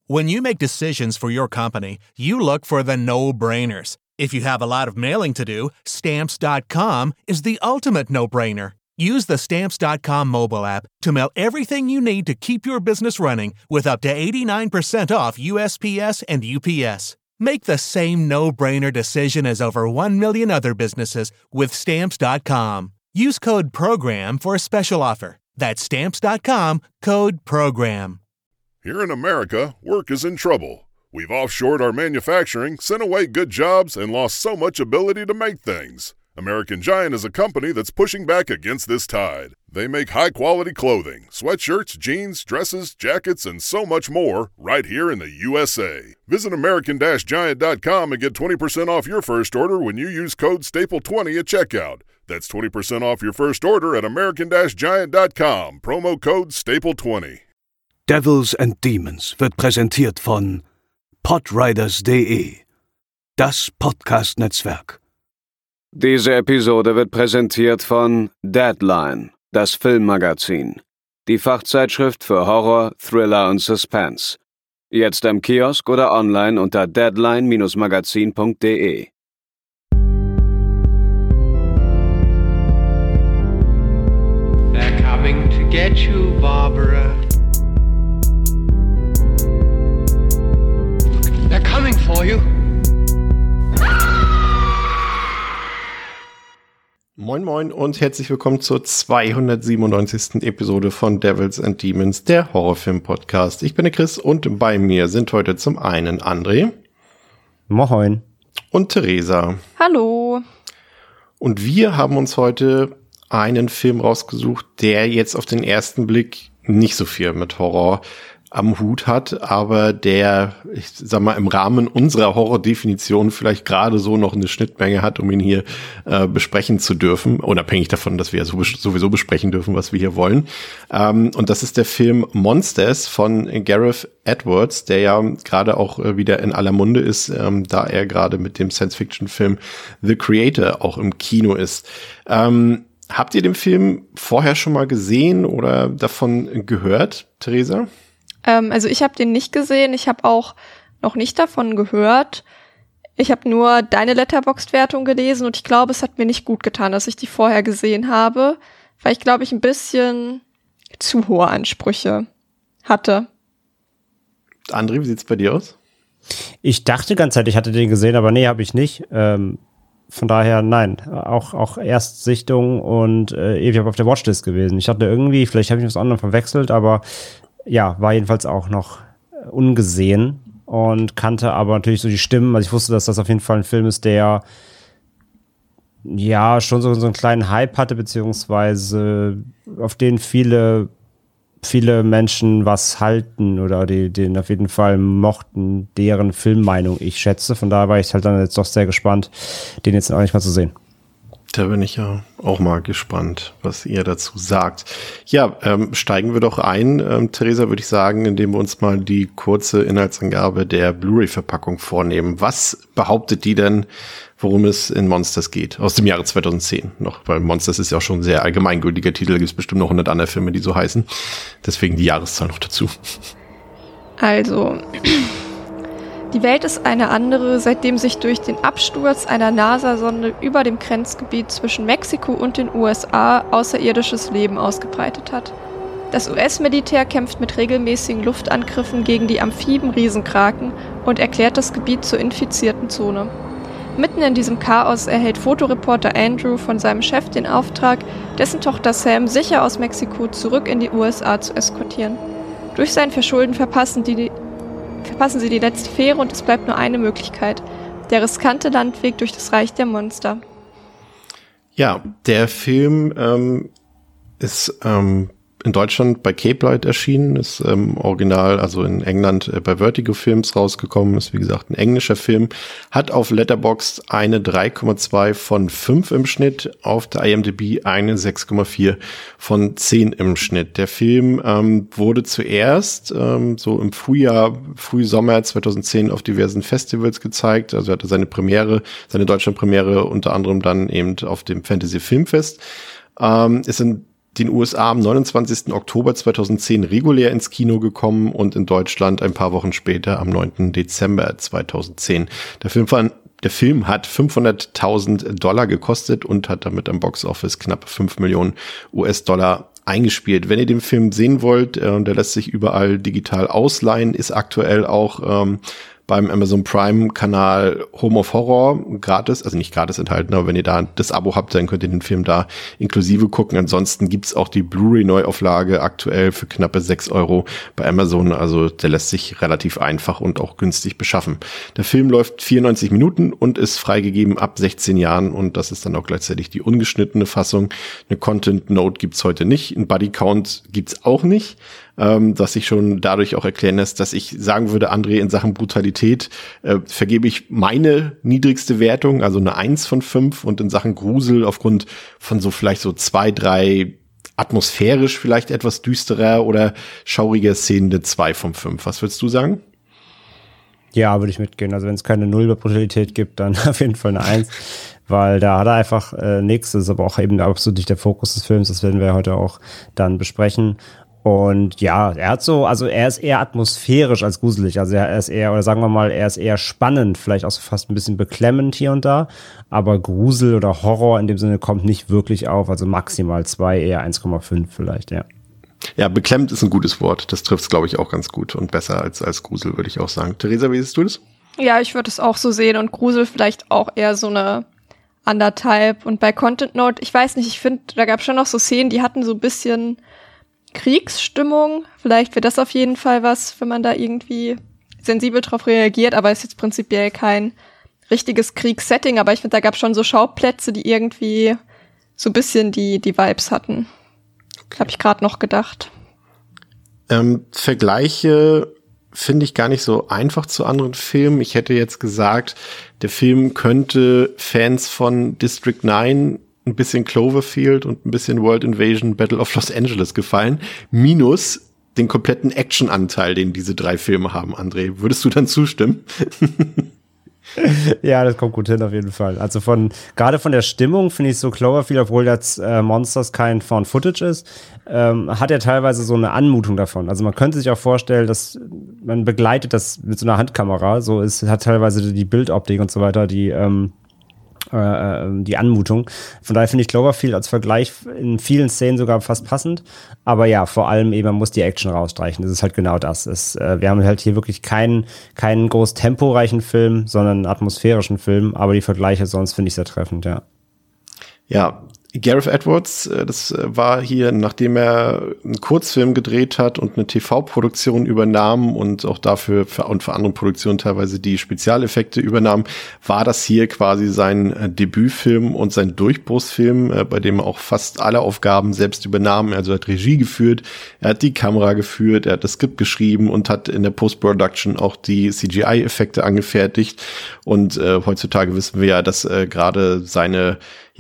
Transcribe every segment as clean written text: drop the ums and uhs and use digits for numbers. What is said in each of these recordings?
When you make decisions for your company, you look for the no-brainers. If you have a lot of mailing to do, Stamps.com is the ultimate no-brainer. Use the Stamps.com mobile app to mail everything you need to keep your business running with up to 89% off USPS and UPS. Make the same no-brainer decision as over 1 million other businesses with Stamps.com. Use code PROGRAM for a special offer. That's Stamps.com, code PROGRAM. Here in America, work is in trouble. We've offshored our manufacturing, sent away good jobs, and lost so much ability to make things. American Giant is a company that's pushing back against this tide. They make high-quality clothing, sweatshirts, jeans, dresses, jackets, and so much more right here in the USA. Visit American-Giant.com and get 20% off your first order when you use code STAPLE20 at checkout. That's 20% off your first order at American-Giant.com. Promo code STAPLE20. Devils and Demons wird präsentiert von podriders.de, das Podcast-Netzwerk. Diese Episode wird präsentiert von Deadline, das Filmmagazin, die Fachzeitschrift für Horror, Thriller und Suspense. Jetzt im Kiosk oder online unter deadline-magazin.de. They're coming to get you, Barbara. They're coming for you. Moin Moin und herzlich willkommen zur 297. Episode von Devils and Demons, der Horrorfilm-Podcast. Ich bin der Chris und bei mir sind heute zum einen André. Moin. Und Theresa. Hallo. Und wir haben uns heute einen Film rausgesucht, der jetzt auf den ersten Blick nicht so viel mit Horror am Hut hat, aber der, ich sag mal, im Rahmen unserer Horror-Definition vielleicht gerade so noch eine Schnittmenge hat, um ihn hier besprechen zu dürfen, unabhängig davon, dass wir ja sowieso besprechen dürfen, was wir hier wollen. Und das ist der Film Monsters von Gareth Edwards, der ja gerade auch wieder in aller Munde ist, da er gerade mit dem Science-Fiction-Film The Creator auch im Kino ist. Habt ihr den Film vorher schon mal gesehen oder davon gehört, Theresa? Also ich habe den nicht gesehen, ich habe auch noch nicht davon gehört. Ich habe nur deine Letterboxd-Wertung gelesen und ich glaube, es hat mir nicht gut getan, dass ich die vorher gesehen habe, weil ich, glaube ich, ein bisschen zu hohe Ansprüche hatte. André, wie sieht's bei dir aus? Ich dachte die ganze Zeit, ich hatte den gesehen, aber nee, habe ich nicht. Von daher, nein, auch Erstsichtung und ewig auf der Watchlist gewesen. Ich dachte irgendwie, vielleicht habe ich was anderes verwechselt, aber ja, war jedenfalls auch noch ungesehen und kannte aber natürlich so die Stimmen. Also ich wusste, dass das auf jeden Fall ein Film ist, der ja schon so einen kleinen Hype hatte, beziehungsweise auf den viele Menschen was halten oder den auf jeden Fall mochten, deren Filmmeinung ich schätze. Von daher war ich halt dann jetzt doch sehr gespannt, den jetzt auch nicht mal zu sehen. Da bin ich ja auch mal gespannt, was ihr dazu sagt. Ja, steigen wir doch ein, Theresa, würde ich sagen, indem wir uns mal die kurze Inhaltsangabe der Blu-ray-Verpackung vornehmen. Was behauptet die denn, worum es in Monsters geht? Aus dem Jahre 2010 noch, weil Monsters ist ja auch schon ein sehr allgemeingültiger Titel. Da gibt es bestimmt noch 100 andere Filme, die so heißen. Deswegen die Jahreszahl noch dazu. Also, die Welt ist eine andere, seitdem sich durch den Absturz einer NASA-Sonde über dem Grenzgebiet zwischen Mexiko und den USA außerirdisches Leben ausgebreitet hat. Das US-Militär kämpft mit regelmäßigen Luftangriffen gegen die Amphibien-Riesenkraken und erklärt das Gebiet zur infizierten Zone. Mitten in diesem Chaos erhält Fotoreporter Andrew von seinem Chef den Auftrag, dessen Tochter Sam sicher aus Mexiko zurück in die USA zu eskortieren. Durch sein Verschulden verpassen sie die letzte Fähre und es bleibt nur eine Möglichkeit: der riskante Landweg durch das Reich der Monster. Ja, der Film ist in Deutschland bei Cape Light erschienen, ist original, also in England bei Vertigo Films rausgekommen, ist wie gesagt ein englischer Film, hat auf Letterboxd eine 3,2 von 5 im Schnitt, auf der IMDb eine 6,4 von 10 im Schnitt. Der Film wurde zuerst so im Frühsommer 2010 auf diversen Festivals gezeigt, also hatte seine Deutschlandpremiere unter anderem dann eben auf dem Fantasy Filmfest, ist in den USA am 29. Oktober 2010 regulär ins Kino gekommen und in Deutschland ein paar Wochen später am 9. Dezember 2010. Der Film hat $500.000 gekostet und hat damit am Boxoffice knapp 5 Millionen US-Dollar eingespielt. Wenn ihr den Film sehen wollt, der lässt sich überall digital ausleihen, ist aktuell auch beim Amazon Prime-Kanal Home of Horror gratis, also nicht gratis enthalten, aber wenn ihr da das Abo habt, dann könnt ihr den Film da inklusive gucken. Ansonsten gibt's auch die Blu-ray-Neuauflage aktuell für knappe 6 € bei Amazon. Also der lässt sich relativ einfach und auch günstig beschaffen. Der Film läuft 94 Minuten und ist freigegeben ab 16 Jahren und das ist dann auch gleichzeitig die ungeschnittene Fassung. Eine Content-Note gibt's heute nicht, ein Buddy-Count gibt's auch nicht. Was sich schon dadurch auch erklären lässt, dass ich sagen würde, André, in Sachen Brutalität vergebe ich meine niedrigste Wertung, also eine 1 von 5 und in Sachen Grusel aufgrund von so vielleicht so 2, 3 atmosphärisch vielleicht etwas düsterer oder schauriger Szenen eine 2 von 5. Was würdest du sagen? Ja, würde ich mitgehen. Also wenn es keine 0 über Brutalität gibt, dann auf jeden Fall eine 1. Weil da hat er einfach nichts. Das ist aber auch eben absolut nicht der Fokus des Films. Das werden wir heute auch dann besprechen. Und ja, er ist eher atmosphärisch als gruselig. Also er ist eher, oder sagen wir mal, er ist eher spannend, vielleicht auch so fast ein bisschen beklemmend hier und da. Aber Grusel oder Horror in dem Sinne kommt nicht wirklich auf. Also maximal 2, eher 1,5 vielleicht, ja. Ja, beklemmend ist ein gutes Wort. Das trifft es, glaube ich, auch ganz gut und besser als Grusel, würde ich auch sagen. Theresa, wie siehst du das? Ja, ich würde es auch so sehen und Grusel vielleicht auch eher so eine 1,5. Und bei Content Note, ich weiß nicht, ich finde, da gab es schon noch so Szenen, die hatten so ein bisschen Kriegsstimmung. Vielleicht wäre das auf jeden Fall was, wenn man da irgendwie sensibel drauf reagiert, aber ist jetzt prinzipiell kein richtiges Kriegssetting, aber ich finde, da gab es schon so Schauplätze, die irgendwie so ein bisschen die Vibes hatten. Okay. Habe ich gerade noch gedacht. Vergleiche finde ich gar nicht so einfach zu anderen Filmen. Ich hätte jetzt gesagt, der Film könnte Fans von District 9 ein bisschen Cloverfield und ein bisschen World Invasion Battle of Los Angeles gefallen, minus den kompletten Action-Anteil, den diese 3 Filme haben, André. Würdest du dann zustimmen? Ja, das kommt gut hin auf jeden Fall. Also gerade von der Stimmung finde ich so Cloverfield, obwohl jetzt Monsters kein Found Footage ist, hat er teilweise so eine Anmutung davon. Also man könnte sich auch vorstellen, dass man begleitet das mit so einer Handkamera, hat teilweise die Bildoptik und so weiter, die Anmutung. Von daher finde ich Cloverfield als Vergleich in vielen Szenen sogar fast passend. Aber ja, vor allem eben, man muss die Action rausstreichen. Das ist halt genau das. Wir haben halt hier wirklich keinen groß temporeichen Film, sondern einen atmosphärischen Film. Aber die Vergleiche sonst finde ich sehr treffend, ja. Ja, Gareth Edwards, das war hier, nachdem er einen Kurzfilm gedreht hat und eine TV-Produktion übernahm und auch dafür für andere Produktionen teilweise die Spezialeffekte übernahm, war das hier quasi sein Debütfilm und sein Durchbruchsfilm, bei dem er auch fast alle Aufgaben selbst übernahm. Also er hat Regie geführt, er hat die Kamera geführt, er hat das Skript geschrieben und hat in der Post-Production auch die CGI-Effekte angefertigt. Und heutzutage wissen wir ja, dass gerade seine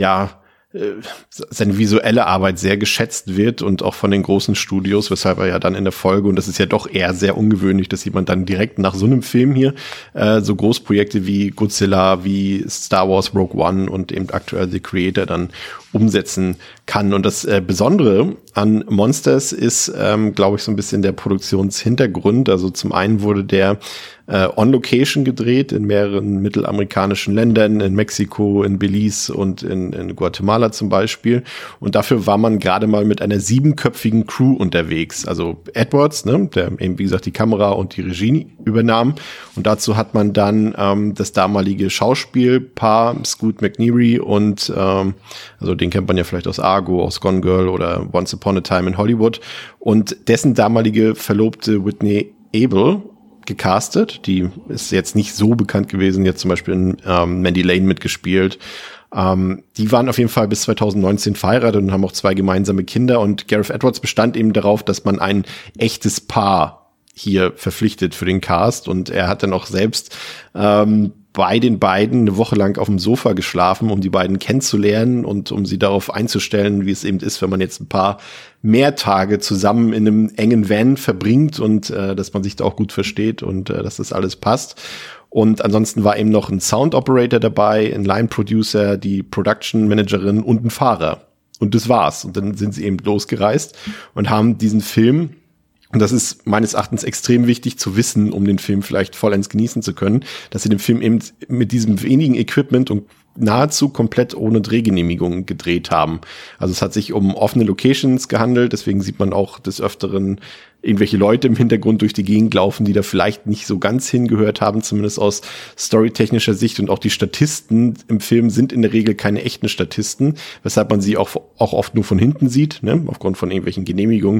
visuelle Arbeit sehr geschätzt wird und auch von den großen Studios, weshalb er ja dann in der Folge, und das ist ja doch eher sehr ungewöhnlich, dass jemand dann direkt nach so einem Film hier so Großprojekte wie Godzilla, wie Star Wars Rogue One und eben aktuell The Creator dann umsetzen kann. Und das Besondere an Monsters ist, glaube ich, so ein bisschen der Produktionshintergrund. Also zum einen wurde der on Location gedreht in mehreren mittelamerikanischen Ländern, in Mexiko, in Belize und in Guatemala zum Beispiel. Und dafür war man gerade mal mit einer 7-köpfigen Crew unterwegs. Also Edwards, ne, der eben, wie gesagt, die Kamera und die Regie übernahm. Und dazu hat man dann das damalige Schauspielpaar Scoot McNairy und also den kennt man ja vielleicht aus Argo, aus Gone Girl oder Once Upon a Time in Hollywood. Und dessen damalige Verlobte Whitney Abel gecastet. Die ist jetzt nicht so bekannt gewesen, jetzt zum Beispiel in Mandy Lane mitgespielt. Die waren auf jeden Fall bis 2019 verheiratet und haben auch 2 gemeinsame Kinder. Und Gareth Edwards bestand eben darauf, dass man ein echtes Paar hier verpflichtet für den Cast. Und er hat dann auch selbst bei den beiden eine Woche lang auf dem Sofa geschlafen, um die beiden kennenzulernen und um sie darauf einzustellen, wie es eben ist, wenn man jetzt ein paar mehr Tage zusammen in einem engen Van verbringt und dass man sich da auch gut versteht und dass das alles passt. Und ansonsten war eben noch ein Sound Operator dabei, ein Line Producer, die Production Managerin und ein Fahrer. und das war's. Und dann sind sie eben losgereist und haben diesen Film, und das ist meines Erachtens extrem wichtig zu wissen, um den Film vielleicht vollends genießen zu können, dass sie den Film eben mit diesem wenigen Equipment und nahezu komplett ohne Drehgenehmigung gedreht haben. Also es hat sich um offene Locations gehandelt, deswegen sieht man auch des Öfteren irgendwelche Leute im Hintergrund durch die Gegend laufen, die da vielleicht nicht so ganz hingehört haben, zumindest aus storytechnischer Sicht. Und auch die Statisten im Film sind in der Regel keine echten Statisten, weshalb man sie auch oft nur von hinten sieht, ne, aufgrund von irgendwelchen Genehmigungen.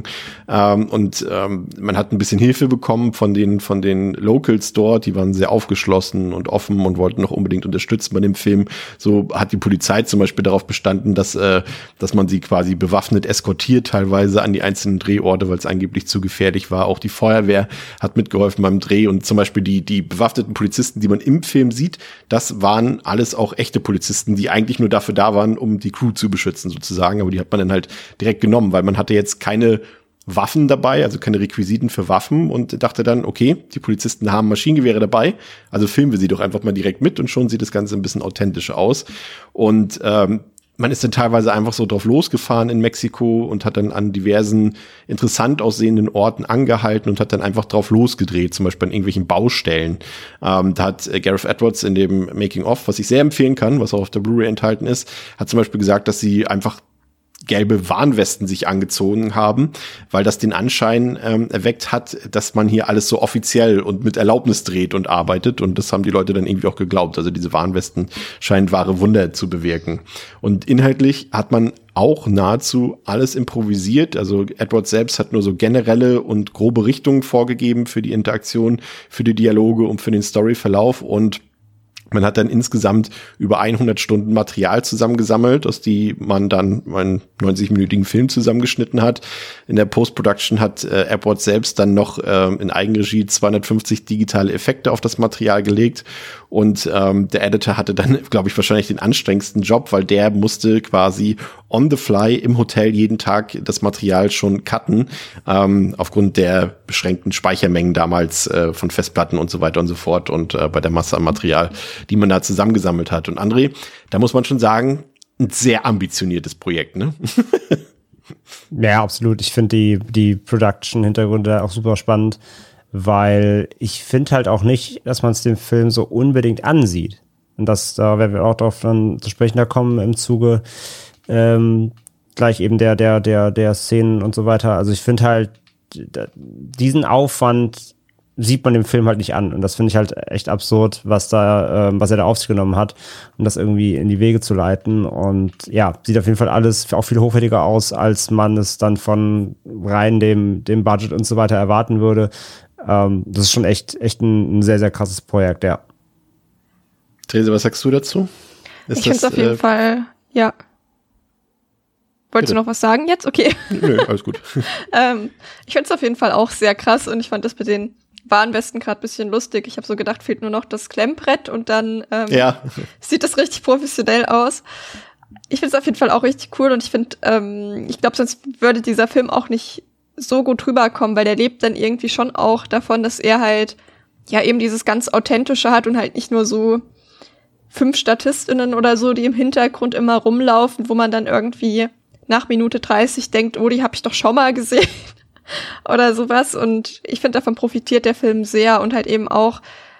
Man hat ein bisschen Hilfe bekommen von den Locals dort, die waren sehr aufgeschlossen und offen und wollten noch unbedingt unterstützen bei dem Film. So hat die Polizei zum Beispiel darauf bestanden, dass man sie quasi bewaffnet eskortiert teilweise an die einzelnen Drehorte, weil es angeblich zu gefährlich war. Auch die Feuerwehr hat mitgeholfen beim Dreh und zum Beispiel die bewaffneten Polizisten, die man im Film sieht, das waren alles auch echte Polizisten, die eigentlich nur dafür da waren, um die Crew zu beschützen sozusagen, aber die hat man dann halt direkt genommen, weil man hatte jetzt keine Waffen dabei, also keine Requisiten für Waffen und dachte dann, okay, die Polizisten haben Maschinengewehre dabei, also filmen wir sie doch einfach mal direkt mit und schon sieht das Ganze ein bisschen authentischer aus. Und man ist dann teilweise einfach so drauf losgefahren in Mexiko und hat dann an diversen interessant aussehenden Orten angehalten und hat dann einfach drauf losgedreht, zum Beispiel an irgendwelchen Baustellen. Da hat Gareth Edwards in dem Making-of, was ich sehr empfehlen kann, was auch auf der Blu-ray enthalten ist, hat zum Beispiel gesagt, dass sie einfach gelbe Warnwesten sich angezogen haben, weil das den Anschein erweckt hat, dass man hier alles so offiziell und mit Erlaubnis dreht und arbeitet und das haben die Leute dann irgendwie auch geglaubt. Also diese Warnwesten scheinen wahre Wunder zu bewirken. Und inhaltlich hat man auch nahezu alles improvisiert. Also Edwards selbst hat nur so generelle und grobe Richtungen vorgegeben für die Interaktion, für die Dialoge und für den Storyverlauf und man hat dann insgesamt über 100 Stunden Material zusammengesammelt, aus die man dann einen 90-minütigen Film zusammengeschnitten hat. In der Post-Production hat Edwards selbst dann noch in Eigenregie 250 digitale Effekte auf das Material gelegt. Und der Editor hatte dann, glaube ich, wahrscheinlich den anstrengendsten Job, weil der musste quasi on the fly im Hotel jeden Tag das Material schon cutten, aufgrund der beschränkten Speichermengen damals von Festplatten und so weiter und so fort und bei der Masse an Material, die man da zusammengesammelt hat. Und André, da muss man schon sagen, ein sehr ambitioniertes Projekt, ne? Ja, absolut. Ich finde die Production-Hintergründe auch super spannend, weil ich finde halt auch nicht, dass man es dem Film so unbedingt ansieht. Und da werden wir auch darauf dann zu sprechen da kommen im Zuge gleich eben der Szenen und so weiter. Also ich finde halt, diesen Aufwand sieht man dem Film halt nicht an. Und das finde ich halt echt absurd, was er da auf sich genommen hat, um das irgendwie in die Wege zu leiten. Und ja, sieht auf jeden Fall alles auch viel hochwertiger aus, als man es dann von rein dem Budget und so weiter erwarten würde. Das ist schon echt ein sehr, sehr krasses Projekt, ja. Therese, was sagst du dazu? Ich finde es auf jeden Fall, ja. Wolltest du noch was sagen jetzt? Okay. Nö, alles gut. Ich finde es auf jeden Fall auch sehr krass und ich fand das mit den Warnwesten gerade ein bisschen lustig. Ich habe so gedacht, fehlt nur noch das Klemmbrett und dann sieht das richtig professionell aus. Ich finde es auf jeden Fall auch richtig cool und ich finde, ich glaube, sonst würde dieser Film auch nicht so gut rüberkommen, weil der lebt dann irgendwie schon auch davon, dass er halt ja eben dieses ganz Authentische hat und halt nicht nur so 5 StatistInnen oder so, die im Hintergrund immer rumlaufen, wo man dann irgendwie nach Minute 30 denkt, oh, die habe ich doch schon mal gesehen oder sowas. Und ich finde, davon profitiert der Film sehr und halt eben auch,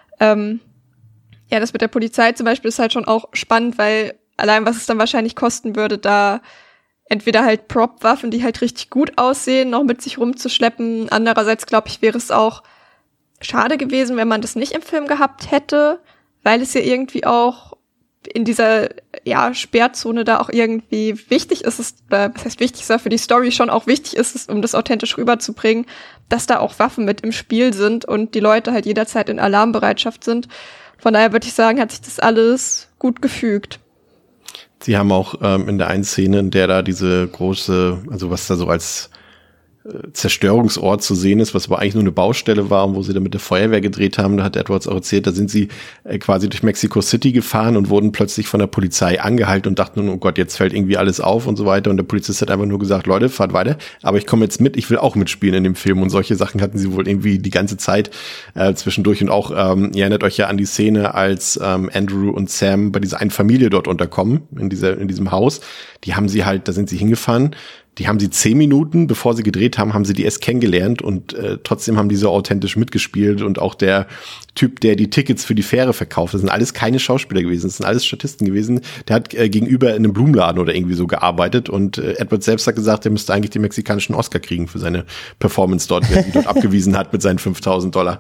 das mit der Polizei zum Beispiel ist halt schon auch spannend, weil allein was es dann wahrscheinlich kosten würde, da entweder halt Prop-Waffen, die halt richtig gut aussehen, noch mit sich rumzuschleppen. Andererseits, glaube ich, wäre es auch schade gewesen, wenn man das nicht im Film gehabt hätte, weil es ja irgendwie auch in dieser Sperrzone da auch irgendwie wichtig ist, was heißt wichtig, ist ja für die Story schon auch wichtig ist, um das authentisch rüberzubringen, dass da auch Waffen mit im Spiel sind und die Leute halt jederzeit in Alarmbereitschaft sind. Von daher würde ich sagen, hat sich das alles gut gefügt. Sie haben auch in der einen Szene, in der da diese große, also was da so als Zerstörungsort zu sehen ist, was aber eigentlich nur eine Baustelle war, wo sie dann mit der Feuerwehr gedreht haben. Da hat Edwards auch erzählt, da sind sie quasi durch Mexico City gefahren und wurden plötzlich von der Polizei angehalten und dachten, oh Gott, jetzt fällt irgendwie alles auf und so weiter. Und der Polizist hat einfach nur gesagt, Leute, fahrt weiter, aber ich komme jetzt mit, ich will auch mitspielen in dem Film. Und solche Sachen hatten sie wohl irgendwie die ganze Zeit zwischendurch. Und auch, ihr erinnert euch ja an die Szene, als Andrew und Sam bei dieser einen Familie dort unterkommen, in diesem Haus. Die haben sie halt, da sind sie hingefahren. Die haben sie 10 Minuten, bevor sie gedreht haben, haben sie die erst kennengelernt und trotzdem haben die so authentisch mitgespielt und auch der Typ, der die Tickets für die Fähre verkauft, das sind alles keine Schauspieler gewesen, das sind alles Statisten gewesen, der hat gegenüber in einem Blumenladen oder irgendwie so gearbeitet und Edward selbst hat gesagt, er müsste eigentlich den mexikanischen Oscar kriegen für seine Performance dort, die er dort abgewiesen hat mit seinen $5.000.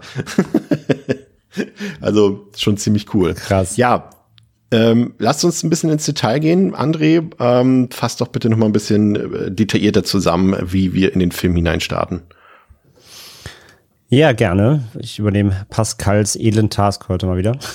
Also schon ziemlich cool. Krass. Ja. Lasst uns ein bisschen ins Detail gehen. André, fasst doch bitte noch mal ein bisschen detaillierter zusammen, wie wir in den Film hineinstarten. Ja, gerne. Ich übernehme Pascals edlen Task heute mal wieder.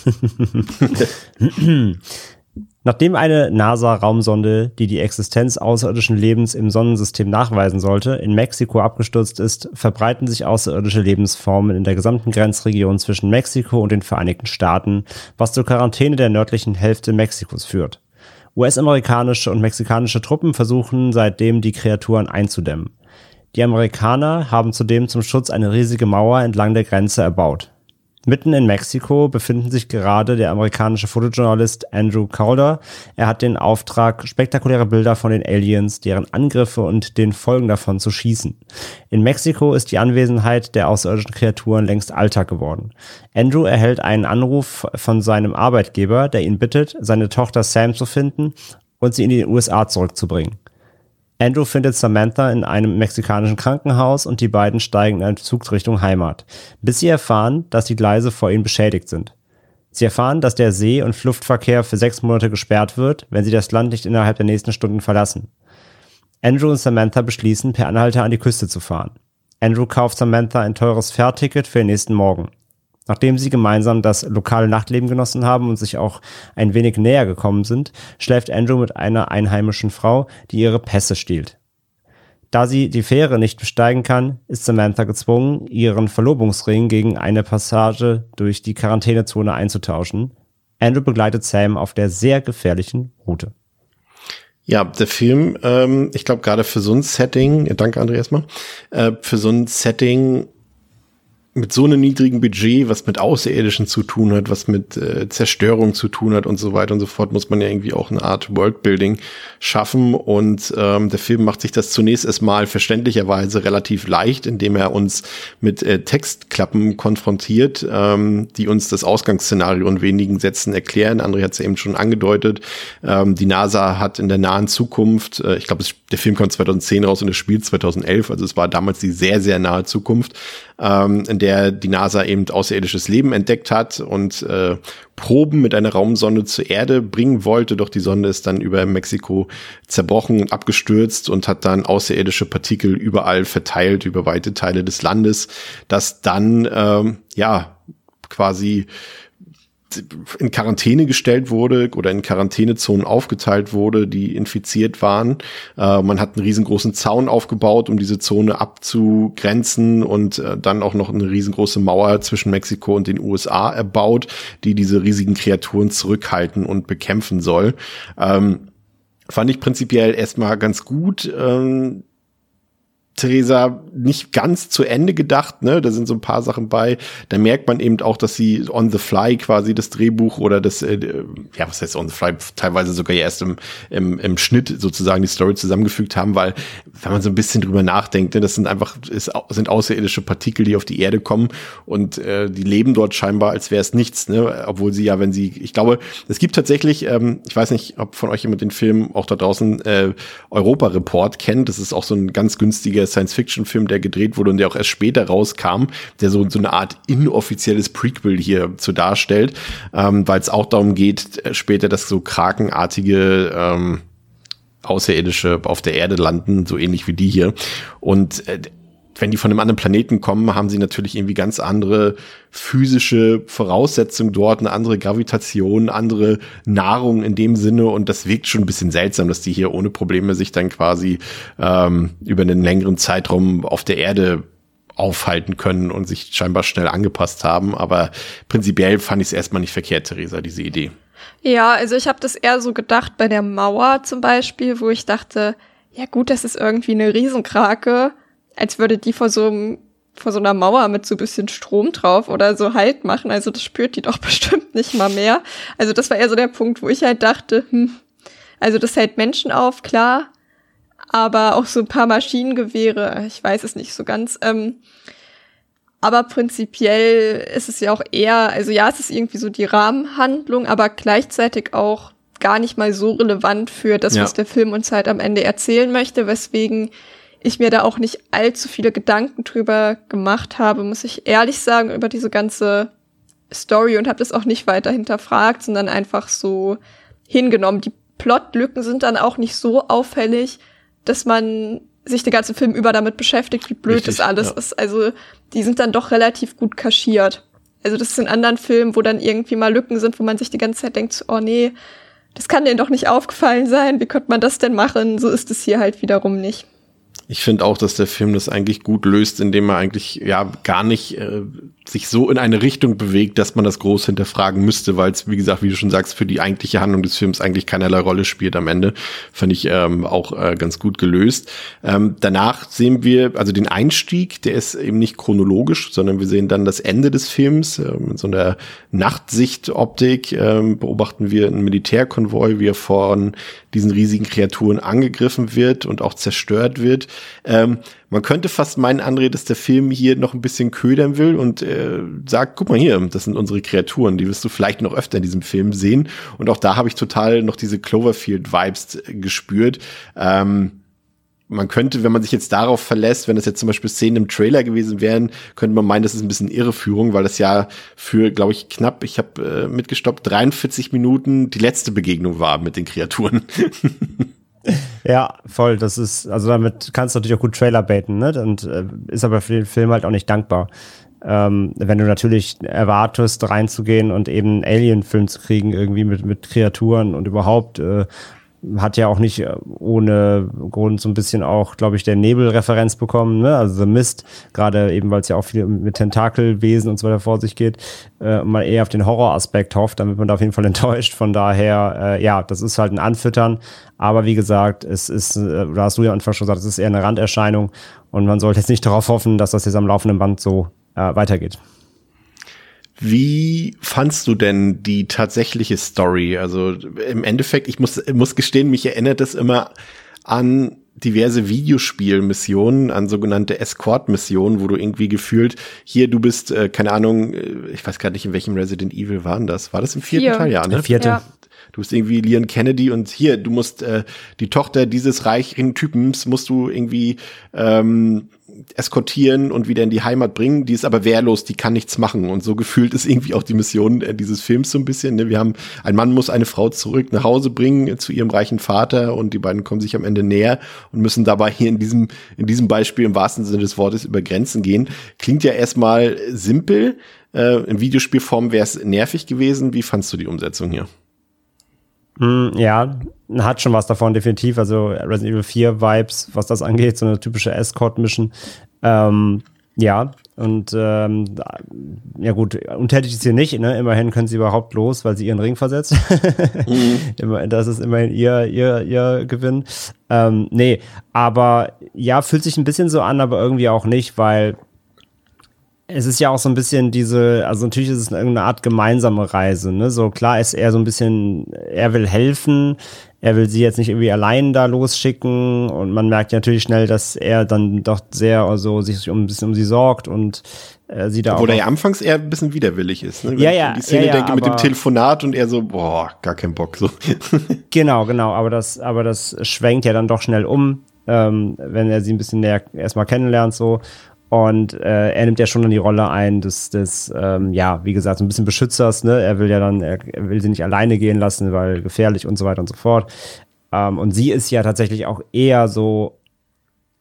Nachdem eine NASA-Raumsonde, die die Existenz außerirdischen Lebens im Sonnensystem nachweisen sollte, in Mexiko abgestürzt ist, verbreiten sich außerirdische Lebensformen in der gesamten Grenzregion zwischen Mexiko und den Vereinigten Staaten, was zur Quarantäne der nördlichen Hälfte Mexikos führt. US-amerikanische und mexikanische Truppen versuchen seitdem, die Kreaturen einzudämmen. Die Amerikaner haben zudem zum Schutz eine riesige Mauer entlang der Grenze erbaut. Mitten in Mexiko befinden sich gerade der amerikanische Fotojournalist Andrew Calder. Er hat den Auftrag, spektakuläre Bilder von den Aliens, deren Angriffe und den Folgen davon zu schießen. In Mexiko ist die Anwesenheit der außerirdischen Kreaturen längst Alltag geworden. Andrew erhält einen Anruf von seinem Arbeitgeber, der ihn bittet, seine Tochter Sam zu finden und sie in die USA zurückzubringen. Andrew findet Samantha in einem mexikanischen Krankenhaus und die beiden steigen in einen Zug Richtung Heimat, bis sie erfahren, dass die Gleise vor ihnen beschädigt sind. Sie erfahren, dass der See- und Luftverkehr für 6 Monate gesperrt wird, wenn sie das Land nicht innerhalb der nächsten Stunden verlassen. Andrew und Samantha beschließen, per Anhalter an die Küste zu fahren. Andrew kauft Samantha ein teures Fährticket für den nächsten Morgen. Nachdem sie gemeinsam das lokale Nachtleben genossen haben und sich auch ein wenig näher gekommen sind, schläft Andrew mit einer einheimischen Frau, die ihre Pässe stiehlt. Da sie die Fähre nicht besteigen kann, ist Samantha gezwungen, ihren Verlobungsring gegen eine Passage durch die Quarantänezone einzutauschen. Andrew begleitet Sam auf der sehr gefährlichen Route. Ja, der Film, ich glaube gerade für so ein Setting, danke André erstmal, für so ein Setting mit so einem niedrigen Budget, was mit Außerirdischen zu tun hat, was mit Zerstörung zu tun hat und so weiter und so fort, muss man ja irgendwie auch eine Art Worldbuilding schaffen. Und der Film macht sich das zunächst erstmal verständlicherweise relativ leicht, indem er uns mit Textklappen konfrontiert, die uns das Ausgangsszenario in wenigen Sätzen erklären. André hat es ja eben schon angedeutet. Die NASA hat in der nahen Zukunft, ich glaube, der Film kommt 2010 raus und es spielt 2011, also es war damals die sehr, sehr nahe Zukunft, in der die NASA eben außerirdisches Leben entdeckt hat und Proben mit einer Raumsonde zur Erde bringen wollte, doch die Sonde ist dann über Mexiko zerbrochen und abgestürzt und hat dann außerirdische Partikel überall verteilt, über weite Teile des Landes, das dann quasi in Quarantäne gestellt wurde oder in Quarantänezonen aufgeteilt wurde, die infiziert waren. Man hat einen riesengroßen Zaun aufgebaut, um diese Zone abzugrenzen und dann auch noch eine riesengroße Mauer zwischen Mexiko und den USA erbaut, die diese riesigen Kreaturen zurückhalten und bekämpfen soll. Fand ich prinzipiell erstmal ganz gut. Theresa, nicht ganz zu Ende gedacht, ne? Da sind so ein paar Sachen bei. Da merkt man eben auch, dass sie on the fly quasi das Drehbuch oder das, was heißt on the fly, teilweise sogar erst im Schnitt sozusagen die Story zusammengefügt haben, weil, wenn man so ein bisschen drüber nachdenkt, ne, das sind sind außerirdische Partikel, die auf die Erde kommen und die leben dort scheinbar, als wäre es nichts, ne? Obwohl sie ja, ich glaube, es gibt tatsächlich, ich weiß nicht, ob von euch jemand den Film auch da draußen Europa Report kennt. Das ist auch so ein ganz günstiger Science-Fiction-Film, der gedreht wurde und der auch erst später rauskam, der so eine Art inoffizielles Prequel hier zu darstellt, weil es auch darum geht, später, dass so krakenartige Außerirdische auf der Erde landen, so ähnlich wie die hier. Und wenn die von einem anderen Planeten kommen, haben sie natürlich irgendwie ganz andere physische Voraussetzungen dort, eine andere Gravitation, andere Nahrung in dem Sinne, und das wirkt schon ein bisschen seltsam, dass die hier ohne Probleme sich dann quasi über einen längeren Zeitraum auf der Erde aufhalten können und sich scheinbar schnell angepasst haben. Aber prinzipiell fand ich es erstmal nicht verkehrt, Theresa, diese Idee. Ja, also ich habe das eher so gedacht bei der Mauer zum Beispiel, wo ich dachte, ja gut, das ist irgendwie eine Riesenkrake, als würde die vor so einer Mauer mit so ein bisschen Strom drauf oder so Halt machen. Also das spürt die doch bestimmt nicht mal mehr. Also das war eher so der Punkt, wo ich halt dachte, also das hält Menschen auf, klar, aber auch so ein paar Maschinengewehre, ich weiß es nicht so ganz. Aber prinzipiell ist es ja auch eher, also ja, es ist irgendwie so die Rahmenhandlung, aber gleichzeitig auch gar nicht mal so relevant für das, was der Film uns halt am Ende erzählen möchte, weswegen ich mir da auch nicht allzu viele Gedanken drüber gemacht habe, muss ich ehrlich sagen, über diese ganze Story, und habe das auch nicht weiter hinterfragt, sondern einfach so hingenommen. Die Plotlücken sind dann auch nicht so auffällig, dass man sich den ganzen Film über damit beschäftigt, wie blöd das alles ist. Also die sind dann doch relativ gut kaschiert. Also das ist in anderen Filmen, wo dann irgendwie mal Lücken sind, wo man sich die ganze Zeit denkt, oh nee, das kann denen doch nicht aufgefallen sein, wie könnte man das denn machen? So ist es hier halt wiederum nicht. Ich finde auch, dass der Film das eigentlich gut löst, indem er eigentlich gar nicht sich so in eine Richtung bewegt, dass man das groß hinterfragen müsste, weil es, wie gesagt, wie du schon sagst, für die eigentliche Handlung des Films eigentlich keinerlei Rolle spielt am Ende. Fand ich auch ganz gut gelöst. Danach sehen wir, also den Einstieg, der ist eben nicht chronologisch, sondern wir sehen dann das Ende des Films. Mit so einer Nachtsichtoptik beobachten wir einen Militärkonvoi, wie er von diesen riesigen Kreaturen angegriffen wird und auch zerstört wird. Man könnte fast meinen, André, dass der Film hier noch ein bisschen ködern will und sagt, guck mal hier, das sind unsere Kreaturen, die wirst du vielleicht noch öfter in diesem Film sehen. Und auch da habe ich total noch diese Cloverfield-Vibes gespürt. Man könnte, wenn man sich jetzt darauf verlässt, wenn das jetzt zum Beispiel Szenen im Trailer gewesen wären, könnte man meinen, das ist ein bisschen Irreführung, weil das ja für, glaube ich, knapp, ich habe mitgestoppt, 43 Minuten die letzte Begegnung war mit den Kreaturen. Ja, voll. Das ist, also damit kannst du natürlich auch gut Trailer baiten, ne? Und ist aber für den Film halt auch nicht dankbar. Wenn du natürlich erwartest, reinzugehen und eben einen Alien-Film zu kriegen, irgendwie mit Kreaturen und überhaupt, hat ja auch nicht ohne Grund so ein bisschen auch, glaube ich, der Nebel-Referenz bekommen, ne? Also The Mist, gerade eben, weil es ja auch viel mit Tentakelwesen und so weiter vor sich geht, mal eher auf den Horroraspekt hofft, dann wird man da auf jeden Fall enttäuscht. Von daher, das ist halt ein Anfüttern. Aber wie gesagt, es ist, da hast du ja am Anfang schon gesagt, es ist eher eine Randerscheinung und man sollte jetzt nicht darauf hoffen, dass das jetzt am laufenden Band so weitergeht. Wie fandst du denn die tatsächliche Story? Also im Endeffekt, ich muss gestehen, mich erinnert das immer an diverse Videospielmissionen, an sogenannte Escort-Missionen, wo du irgendwie gefühlt, hier, du bist, keine Ahnung, ich weiß gerade nicht, in welchem Resident Evil waren das? War das im 4. Teil? Ja, ne? Im 4. Ja. Du bist irgendwie Leon Kennedy und hier, du musst die Tochter dieses reichen Typens musst du irgendwie eskortieren und wieder in die Heimat bringen. Die ist aber wehrlos, die kann nichts machen. Und so gefühlt ist irgendwie auch die Mission dieses Films so ein bisschen. Ne? Ein Mann muss eine Frau zurück nach Hause bringen zu ihrem reichen Vater und die beiden kommen sich am Ende näher und müssen dabei hier in diesem Beispiel im wahrsten Sinne des Wortes über Grenzen gehen. Klingt ja erstmal simpel. In Videospielform wäre es nervig gewesen. Wie fandst du die Umsetzung hier? Ja, hat schon was davon, definitiv. Also Resident Evil 4 Vibes, was das angeht, so eine typische Escort-Mission. Ja, und ja gut, untätig ist sie nicht, ne? Immerhin können sie überhaupt los, weil sie ihren Ring versetzt. Das ist immerhin ihr Gewinn. Nee, aber ja, fühlt sich ein bisschen so an, aber irgendwie auch nicht, weil es ist ja auch so ein bisschen also natürlich ist es irgendeine Art gemeinsame Reise, ne? So klar ist er so ein bisschen, er will helfen, er will sie jetzt nicht irgendwie allein da losschicken und man merkt ja natürlich schnell, dass er dann doch sehr sich ein bisschen um sie sorgt und sie da Obwohl auch. er ja anfangs eher ein bisschen widerwillig ist, ne? Wenn ich an die Szene denke mit dem Telefonat und er so, gar kein Bock, so. Genau, aber das schwenkt ja dann doch schnell um, wenn er sie ein bisschen näher erstmal kennenlernt, so. Und er nimmt ja schon dann die Rolle ein des wie gesagt, so ein bisschen Beschützers, ne? Er will sie nicht alleine gehen lassen, weil gefährlich und so weiter und so fort. Und sie ist ja tatsächlich auch eher so,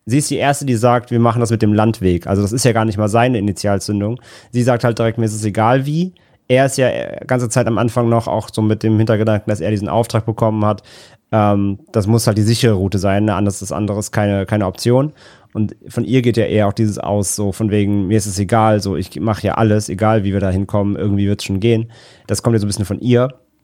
sie ist die Erste, die sagt, wir machen das mit dem Landweg. Also das ist ja gar nicht mal seine Initialzündung. Sie sagt halt direkt, mir ist es egal wie. Er ist ja ganze Zeit am Anfang noch auch so mit dem Hintergedanken, dass er diesen Auftrag bekommen hat. Das muss halt die sichere Route sein, ne? Anders ist anderes keine Option. Und von ihr geht ja eher auch dieses aus, so von wegen, mir ist es egal, so ich mache ja alles, egal wie wir da hinkommen, irgendwie wird es schon gehen. Das kommt ja so ein bisschen von ihr.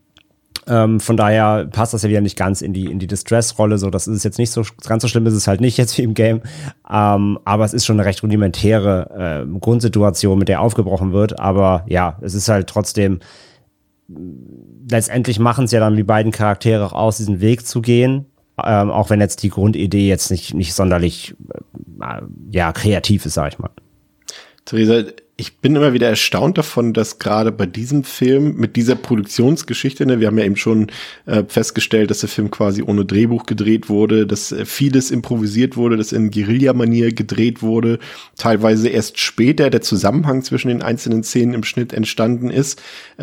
Von daher passt das ja wieder nicht ganz in die Distress-Rolle, so das ist jetzt nicht so, ganz so schlimm ist es halt nicht jetzt wie im Game, aber es ist schon eine recht rudimentäre Grundsituation, mit der aufgebrochen wird, aber ja, es ist halt trotzdem, letztendlich machen es ja dann die beiden Charaktere auch aus, diesen Weg zu gehen, auch wenn jetzt die Grundidee jetzt nicht sonderlich kreativ ist, sag ich mal. Theresa, ich bin immer wieder erstaunt davon, dass gerade bei diesem Film mit dieser Produktionsgeschichte, ne, wir haben ja eben schon festgestellt, dass der Film quasi ohne Drehbuch gedreht wurde, dass vieles improvisiert wurde, dass in Guerilla-Manier gedreht wurde, teilweise erst später der Zusammenhang zwischen den einzelnen Szenen im Schnitt entstanden ist,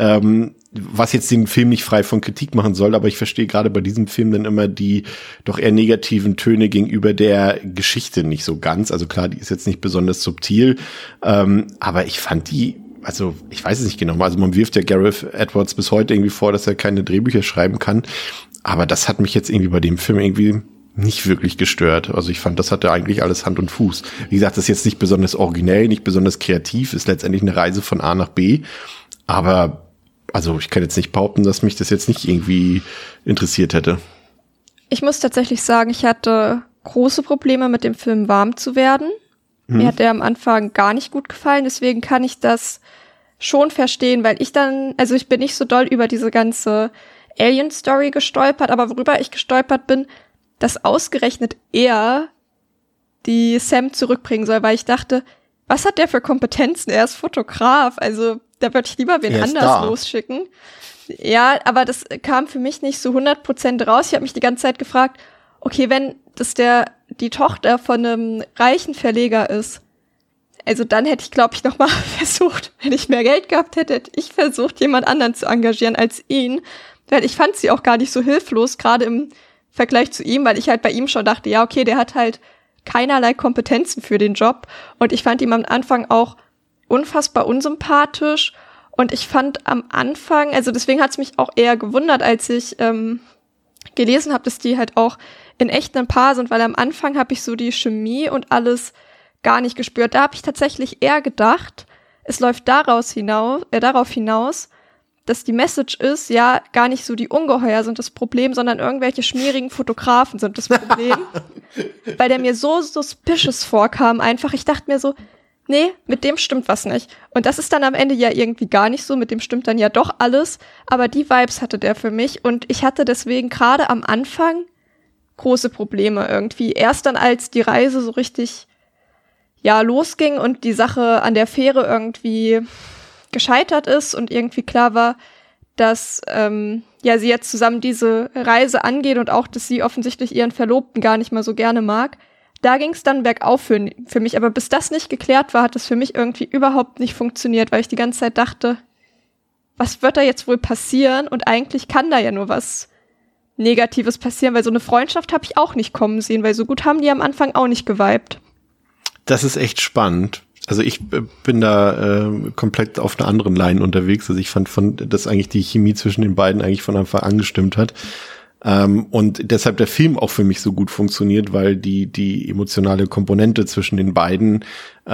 was jetzt den Film nicht frei von Kritik machen soll, aber ich verstehe gerade bei diesem Film dann immer die doch eher negativen Töne gegenüber der Geschichte nicht so ganz. Also klar, die ist jetzt nicht besonders subtil, aber ich fand die, also ich weiß es nicht genau, also man wirft ja Gareth Edwards bis heute irgendwie vor, dass er keine Drehbücher schreiben kann, aber das hat mich jetzt irgendwie bei dem Film irgendwie nicht wirklich gestört. Also ich fand, das hatte eigentlich alles Hand und Fuß. Wie gesagt, das ist jetzt nicht besonders originell, nicht besonders kreativ, ist letztendlich eine Reise von A nach B, aber also ich kann jetzt nicht behaupten, dass mich das jetzt nicht irgendwie interessiert hätte. Ich muss tatsächlich sagen, ich hatte große Probleme mit dem Film warm zu werden. Mir hat der am Anfang gar nicht gut gefallen, deswegen kann ich das schon verstehen, weil ich bin nicht so doll über diese ganze Alien-Story gestolpert, aber worüber ich gestolpert bin, dass ausgerechnet er die Sam zurückbringen soll, weil ich dachte, was hat der für Kompetenzen? Er ist Fotograf, also da würde ich lieber wen anders losschicken. Ja, aber das kam für mich nicht so 100% raus. Ich habe mich die ganze Zeit gefragt, okay, wenn das die Tochter von einem reichen Verleger ist, also dann hätte ich, glaube ich, nochmal versucht, wenn ich mehr Geld gehabt hätte, hätte ich versucht, jemand anderen zu engagieren als ihn. Weil ich fand sie auch gar nicht so hilflos, gerade im Vergleich zu ihm, weil ich halt bei ihm schon dachte, ja, okay, der hat halt keinerlei Kompetenzen für den Job. Und ich fand ihn am Anfang auch unfassbar unsympathisch und ich fand am Anfang, also deswegen hat es mich auch eher gewundert, als ich gelesen habe, dass die halt auch in echt ein Paar sind, weil am Anfang habe ich so die Chemie und alles gar nicht gespürt. Da habe ich tatsächlich eher gedacht, es läuft darauf hinaus, dass die Message ist, ja, gar nicht so die Ungeheuer sind das Problem, sondern irgendwelche schmierigen Fotografen sind das Problem. Weil der mir so suspicious vorkam einfach. Ich dachte mir so, nee, mit dem stimmt was nicht. Und das ist dann am Ende ja irgendwie gar nicht so, mit dem stimmt dann ja doch alles. Aber die Vibes hatte der für mich und ich hatte deswegen gerade am Anfang große Probleme irgendwie. Erst dann, als die Reise so richtig, ja, losging und die Sache an der Fähre irgendwie gescheitert ist und irgendwie klar war, dass sie jetzt zusammen diese Reise angehen und auch, dass sie offensichtlich ihren Verlobten gar nicht mal so gerne mag. Da ging es dann bergauf für mich. Aber bis das nicht geklärt war, hat das für mich irgendwie überhaupt nicht funktioniert, weil ich die ganze Zeit dachte, was wird da jetzt wohl passieren? Und eigentlich kann da ja nur was Negatives passieren, weil so eine Freundschaft habe ich auch nicht kommen sehen, weil so gut haben die am Anfang auch nicht geweibt. Das ist echt spannend. Also ich bin da komplett auf einer anderen Line unterwegs. Also ich fand, dass eigentlich die Chemie zwischen den beiden eigentlich von Anfang an gestimmt hat. Und deshalb der Film auch für mich so gut funktioniert, weil die emotionale Komponente zwischen den beiden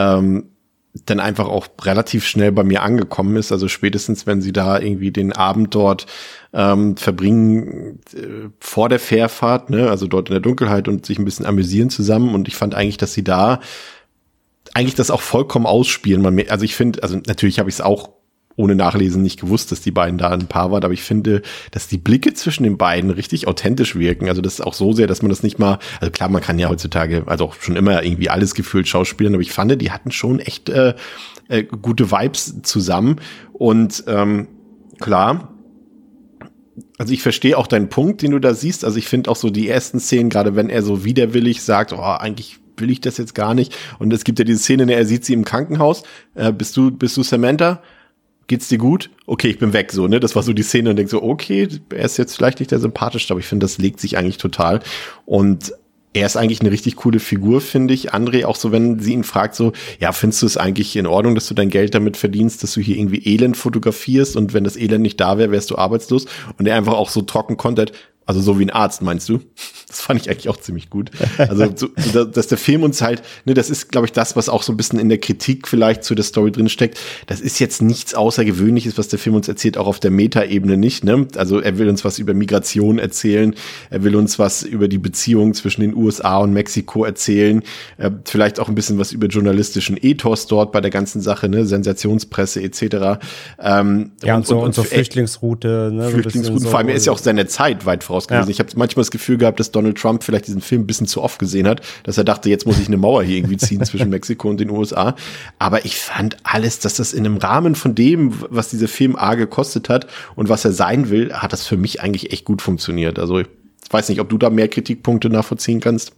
dann einfach auch relativ schnell bei mir angekommen ist. Also spätestens, wenn sie da irgendwie den Abend dort verbringen vor der Fährfahrt, ne, also dort in der Dunkelheit und sich ein bisschen amüsieren zusammen. Und ich fand eigentlich, dass sie da eigentlich das auch vollkommen ausspielen. Also ich finde, also natürlich habe ich es auch ohne Nachlesen nicht gewusst, dass die beiden da ein Paar waren, aber ich finde, dass die Blicke zwischen den beiden richtig authentisch wirken. Also das ist auch so sehr, dass man das nicht mal, also klar, man kann ja heutzutage, also auch schon immer irgendwie alles gefühlt schauspielen, aber ich fand, die hatten schon echt gute Vibes zusammen und klar, also ich verstehe auch deinen Punkt, den du da siehst. Also ich finde auch so die ersten Szenen, gerade wenn er so widerwillig sagt, oh, eigentlich will ich das jetzt gar nicht. Und es gibt ja diese Szene, in der er sieht sie im Krankenhaus. Bist du Samantha? Geht's dir gut? Okay, ich bin weg, so, ne? Das war so die Szene und denk so, okay, er ist jetzt vielleicht nicht der sympathischste, aber ich finde, das legt sich eigentlich total. Und er ist eigentlich eine richtig coole Figur, finde ich. André, auch so, wenn sie ihn fragt, so, ja, findest du es eigentlich in Ordnung, dass du dein Geld damit verdienst, dass du hier irgendwie Elend fotografierst und wenn das Elend nicht da wäre, wärst du arbeitslos? Und er einfach auch so trocken kontert, also so wie ein Arzt, meinst du? Das fand ich eigentlich auch ziemlich gut. Also, so, dass der Film uns halt, ne, das ist, glaube ich, das, was auch so ein bisschen in der Kritik vielleicht zu der Story drin steckt. Das ist jetzt nichts Außergewöhnliches, was der Film uns erzählt, auch auf der Meta-Ebene nicht, ne? Also, er will uns was über Migration erzählen. Er will uns was über die Beziehung zwischen den USA und Mexiko erzählen. Vielleicht auch ein bisschen was über journalistischen Ethos dort bei der ganzen Sache, ne? Sensationspresse, etc. Ja, und so Flüchtlingsroute, ne? Flüchtlingsroute, vor allem, er ist ja auch seiner Zeit weit voraus gewesen. Ja. Ich habe manchmal das Gefühl gehabt, dass Donald Trump vielleicht diesen Film ein bisschen zu oft gesehen hat, dass er dachte, jetzt muss ich eine Mauer hier irgendwie ziehen zwischen Mexiko und den USA. Aber ich fand alles, dass das in einem Rahmen von dem, was dieser Film gekostet hat und was er sein will, hat das für mich eigentlich echt gut funktioniert. Also ich weiß nicht, ob du da mehr Kritikpunkte nachvollziehen kannst.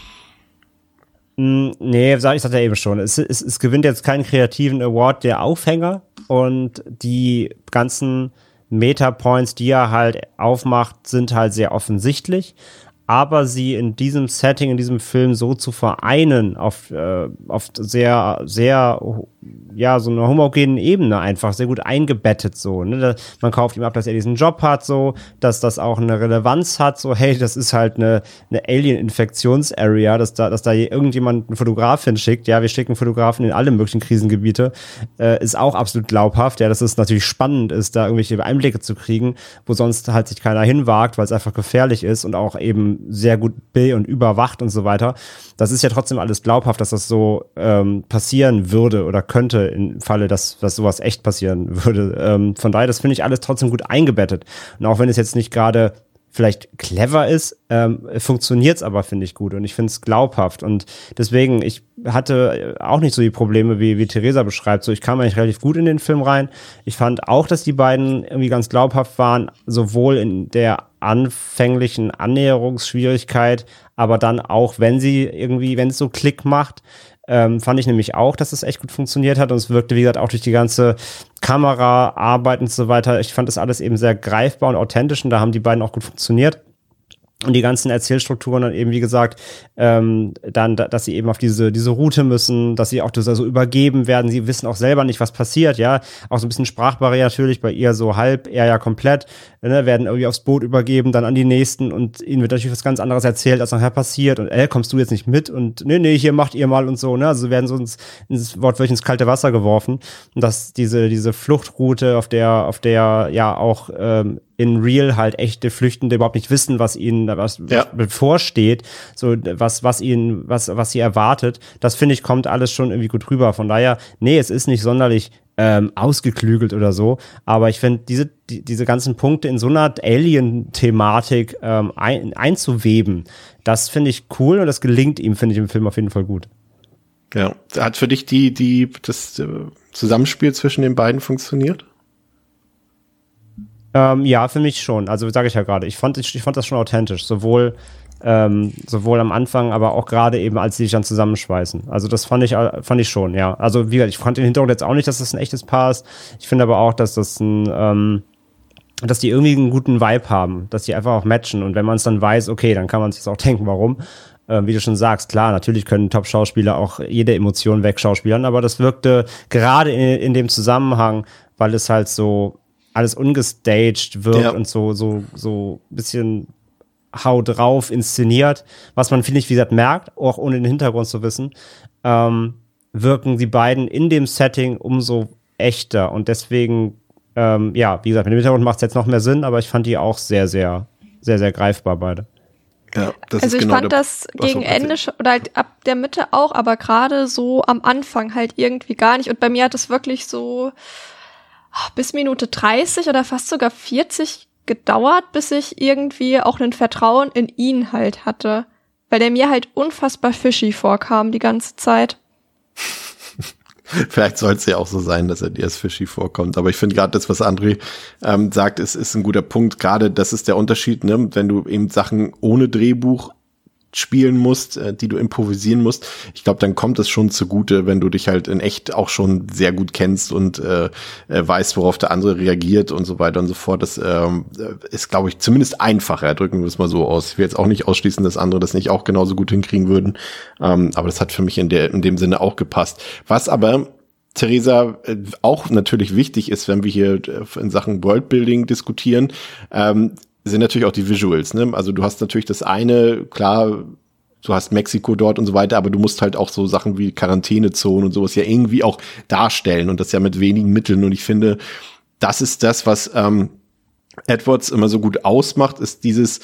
Nee, ich sagte ja eben schon. Es gewinnt jetzt keinen kreativen Award, der Aufhänger, und die ganzen Meta-Points, die er halt aufmacht, sind halt sehr offensichtlich, aber sie in diesem Setting, in diesem Film so zu vereinen auf sehr, sehr, ja, so einer homogenen Ebene einfach, sehr gut eingebettet so, ne? Man kauft ihm ab, dass er diesen Job hat, so, dass das auch eine Relevanz hat, so, hey, das ist halt eine Alien-Infektions-Area, dass da irgendjemand einen Fotografen schickt, ja, wir schicken Fotografen in alle möglichen Krisengebiete, ist auch absolut glaubhaft, ja, dass es natürlich spannend ist, da irgendwelche Einblicke zu kriegen, wo sonst halt sich keiner hinwagt, weil es einfach gefährlich ist und auch eben sehr gut und überwacht und so weiter. Das ist ja trotzdem alles glaubhaft, dass das so passieren würde oder könnte im Falle, dass sowas echt passieren würde. Von daher, das finde ich alles trotzdem gut eingebettet. Und auch wenn es jetzt nicht gerade vielleicht clever ist, funktioniert es aber, finde ich, gut. Und ich finde es glaubhaft. Und deswegen, ich hatte auch nicht so die Probleme, wie Theresa beschreibt. So, ich kam eigentlich relativ gut in den Film rein. Ich fand auch, dass die beiden irgendwie ganz glaubhaft waren, sowohl in der anfänglichen Annäherungsschwierigkeit, aber dann auch, wenn es so Klick macht, fand ich nämlich auch, dass es echt gut funktioniert hat, und es wirkte, wie gesagt, auch durch die ganze Kameraarbeit und so weiter. Ich fand das alles eben sehr greifbar und authentisch, und da haben die beiden auch gut funktioniert. Und die ganzen Erzählstrukturen dann eben, wie gesagt, dann, dass sie eben auf diese Route müssen, dass sie auch das so übergeben werden. Sie wissen auch selber nicht, was passiert, ja. Auch so ein bisschen Sprachbarriere natürlich, bei ihr so halb, er ja komplett, ne, werden irgendwie aufs Boot übergeben, dann an die Nächsten, und ihnen wird natürlich was ganz anderes erzählt, als nachher passiert. Und kommst du jetzt nicht mit? Und nee, hier macht ihr mal und so, ne. Also werden so ins wortwörtlich ins kalte Wasser geworfen. Und dass diese Fluchtroute, auf der ja auch in real halt echte Flüchtende überhaupt nicht wissen, was ihnen bevorsteht, so was sie erwartet, das finde ich, kommt alles schon irgendwie gut rüber. Von daher, nee, es ist nicht sonderlich ausgeklügelt oder so, aber ich finde, diese ganzen Punkte in so einer Alien-Thematik einzuweben, das finde ich cool, und das gelingt ihm, finde ich, im Film auf jeden Fall gut. Ja, hat für dich das Zusammenspiel zwischen den beiden funktioniert? Ja, für mich schon. Also sage ich ja gerade, ich fand das schon authentisch, sowohl am Anfang, aber auch gerade eben, als sie sich dann zusammenschweißen. Also das fand ich schon, ja. Also wie gesagt, ich fand den Hintergrund jetzt auch nicht, dass das ein echtes Paar ist. Ich finde aber auch, dass dass die irgendwie einen guten Vibe haben, dass die einfach auch matchen, und wenn man es dann weiß, okay, dann kann man sich auch denken, warum. Wie du schon sagst, klar, natürlich können Top-Schauspieler auch jede Emotion wegschauspielern, aber das wirkte gerade in dem Zusammenhang, weil es halt so alles ungestaged wirkt und so ein bisschen Hau drauf inszeniert, was man, finde ich, wie gesagt, merkt, auch ohne den Hintergrund zu wissen, wirken die beiden in dem Setting umso echter, und deswegen, wie gesagt, mit dem Hintergrund macht es jetzt noch mehr Sinn, aber ich fand die auch sehr, sehr, sehr, sehr greifbar, beide. Ja, das also ist ich genau fand das gegen Ende oder halt ab der Mitte auch, aber gerade so am Anfang halt irgendwie gar nicht, und bei mir hat es wirklich so bis Minute 30 oder fast sogar 40 gedauert, bis ich irgendwie auch ein Vertrauen in ihn halt hatte. Weil der mir halt unfassbar fishy vorkam die ganze Zeit. Vielleicht soll es ja auch so sein, dass er dir als fishy vorkommt. Aber ich finde gerade das, was André sagt, ist ein guter Punkt. Gerade das ist der Unterschied, ne? Wenn du eben Sachen ohne Drehbuch spielen musst, die du improvisieren musst, ich glaube, dann kommt es schon zugute, wenn du dich halt in echt auch schon sehr gut kennst und weißt, worauf der andere reagiert und so weiter und so fort. Das ist, glaube ich, zumindest einfacher, drücken wir es mal so aus. Ich will jetzt auch nicht ausschließen, dass andere das nicht auch genauso gut hinkriegen würden, aber das hat für mich in dem Sinne auch gepasst. Was aber, Theresa, auch natürlich wichtig ist, wenn wir hier in Sachen Worldbuilding diskutieren, sind natürlich auch die Visuals, ne? Also du hast natürlich das eine, klar, du hast Mexiko dort und so weiter, aber du musst halt auch so Sachen wie Quarantänezonen und sowas ja irgendwie auch darstellen und das ja mit wenigen Mitteln. Und ich finde, das ist das, was Edwards immer so gut ausmacht, ist dieses,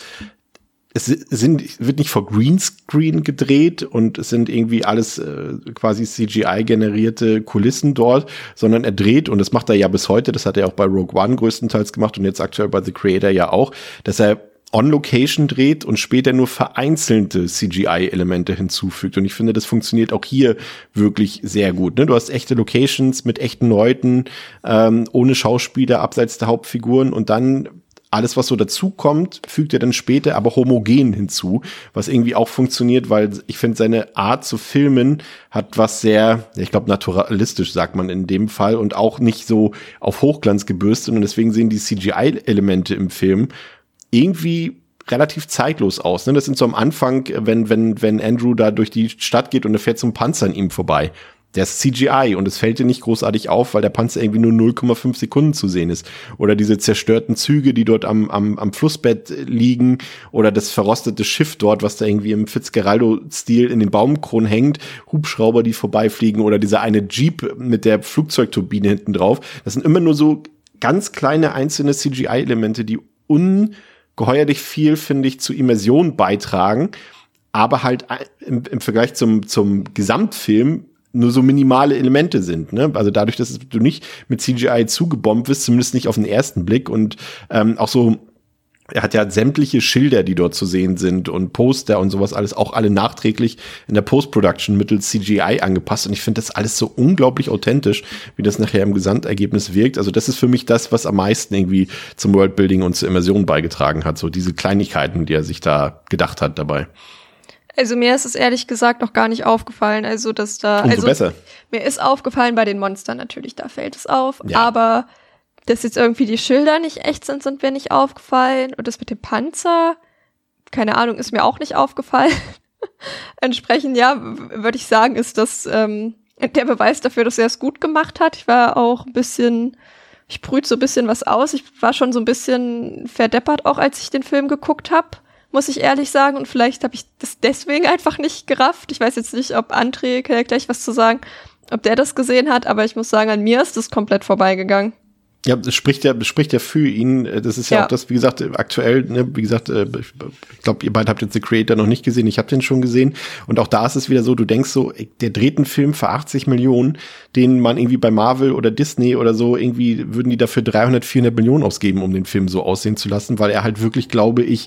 wird nicht vor Greenscreen gedreht und es sind irgendwie alles quasi CGI-generierte Kulissen dort, sondern er dreht, und das macht er ja bis heute, das hat er auch bei Rogue One größtenteils gemacht und jetzt aktuell bei The Creator ja auch, dass er on Location dreht und später nur vereinzelte CGI-Elemente hinzufügt. Und ich finde, das funktioniert auch hier wirklich sehr gut. Ne? Du hast echte Locations mit echten Leuten, ohne Schauspieler, abseits der Hauptfiguren, und dann alles, was so dazukommt, fügt er dann später aber homogen hinzu, was irgendwie auch funktioniert, weil ich finde, seine Art zu filmen hat was sehr, ich glaube, naturalistisch, sagt man in dem Fall, und auch nicht so auf Hochglanz gebürstet, und deswegen sehen die CGI-Elemente im Film irgendwie relativ zeitlos aus. Ne? Das sind so am Anfang, wenn Andrew da durch die Stadt geht und er fährt so ein Panzer an ihm vorbei. Der ist CGI und es fällt dir nicht großartig auf, weil der Panzer irgendwie nur 0,5 Sekunden zu sehen ist. Oder diese zerstörten Züge, die dort am Flussbett liegen, oder das verrostete Schiff dort, was da irgendwie im Fitzgeraldo-Stil in den Baumkronen hängt, Hubschrauber, die vorbeifliegen, oder dieser eine Jeep mit der Flugzeugturbine hinten drauf. Das sind immer nur so ganz kleine einzelne CGI-Elemente, die ungeheuerlich viel, finde ich, zu Immersion beitragen, aber halt im Vergleich zum Gesamtfilm nur so minimale Elemente sind, ne? Also dadurch, dass du nicht mit CGI zugebombt wirst, zumindest nicht auf den ersten Blick, und auch so, er hat ja sämtliche Schilder, die dort zu sehen sind, und Poster und sowas alles, auch alle nachträglich in der Post-Production mittels CGI angepasst, und ich finde das alles so unglaublich authentisch, wie das nachher im Gesamtergebnis wirkt. Also das ist für mich das, was am meisten irgendwie zum Worldbuilding und zur Immersion beigetragen hat, so diese Kleinigkeiten, die er sich da gedacht hat dabei. Also mir ist es ehrlich gesagt noch gar nicht aufgefallen, also dass da, Umso besser. Mir ist aufgefallen bei den Monstern natürlich, da fällt es auf, ja. Aber dass jetzt irgendwie die Schilder nicht echt sind mir nicht aufgefallen, und das mit dem Panzer, keine Ahnung, ist mir auch nicht aufgefallen. Entsprechend, ja, würde ich sagen, ist das der Beweis dafür, dass er es gut gemacht hat. Ich war auch ein bisschen, ich brüte so ein bisschen was aus, ich war schon so ein bisschen verdeppert auch, als ich den Film geguckt habe, muss ich ehrlich sagen, und vielleicht habe ich das deswegen einfach nicht gerafft. Ich weiß jetzt nicht, ob André, kann ja gleich was zu sagen, ob der das gesehen hat, aber ich muss sagen, an mir ist das komplett vorbeigegangen. Ja, das spricht ja für ihn. Das ist ja auch das, wie gesagt, aktuell, ne, wie gesagt, ich glaube, ihr beide habt jetzt The Creator noch nicht gesehen, ich habe den schon gesehen. Und auch da ist es wieder so, du denkst so, der dreht einen Film für 80 Millionen, den man irgendwie bei Marvel oder Disney oder so, irgendwie würden die dafür 300, 400 Millionen ausgeben, um den Film so aussehen zu lassen, weil er halt wirklich, glaube ich,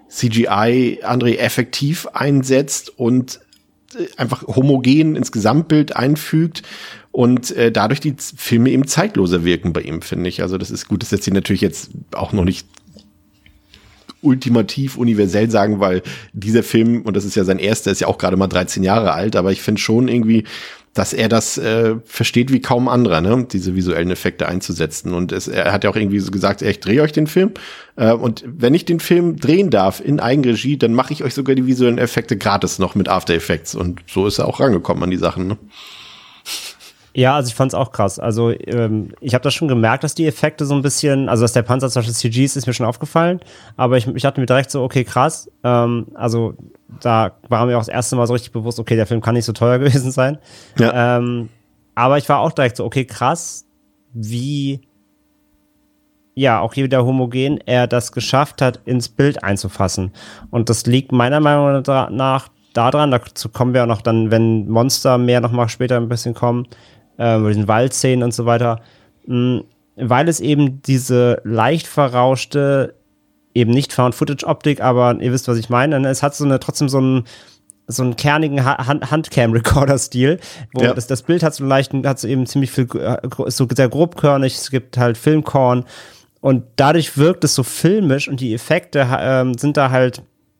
CGI, André, effektiv einsetzt und einfach homogen ins Gesamtbild einfügt und dadurch die Filme eben zeitloser wirken bei ihm, finde ich. Also das ist gut, das lässt sich natürlich jetzt auch noch nicht ultimativ universell sagen, weil dieser Film, und das ist ja sein erster, ist ja auch gerade mal 13 Jahre alt, aber ich finde schon irgendwie, dass er das versteht wie kaum anderer, ne, diese visuellen Effekte einzusetzen. Und er hat ja auch irgendwie so gesagt, ich drehe euch den Film. Und wenn ich den Film drehen darf in Eigenregie, dann mache ich euch sogar die visuellen Effekte gratis noch mit After Effects. Und so ist er auch rangekommen an die Sachen, ne? Ja, also ich fand's auch krass. Also ich habe das schon gemerkt, dass die Effekte so ein bisschen, also dass der Panzer zum Beispiel CG ist mir schon aufgefallen, aber ich dachte mir direkt so, okay, krass. Also da war mir auch das erste Mal so richtig bewusst, okay, der Film kann nicht so teuer gewesen sein. Ja. Aber ich war auch direkt so, okay, krass, wie ja auch hier wieder homogen er das geschafft hat, ins Bild einzufassen. Und das liegt meiner Meinung nach daran, dazu kommen wir auch noch dann, wenn Monster mehr noch mal später ein bisschen kommen, über diesen Waldszenen und so weiter, weil es eben diese leicht verrauschte, eben nicht Found-Footage-Optik, aber ihr wisst, was ich meine, es hat trotzdem so einen kernigen Handcam-Recorder-Stil, wo das Bild hat so eben ziemlich viel, ist so sehr grobkörnig, es gibt halt Filmkorn und dadurch wirkt es so filmisch und die Effekte sind da halt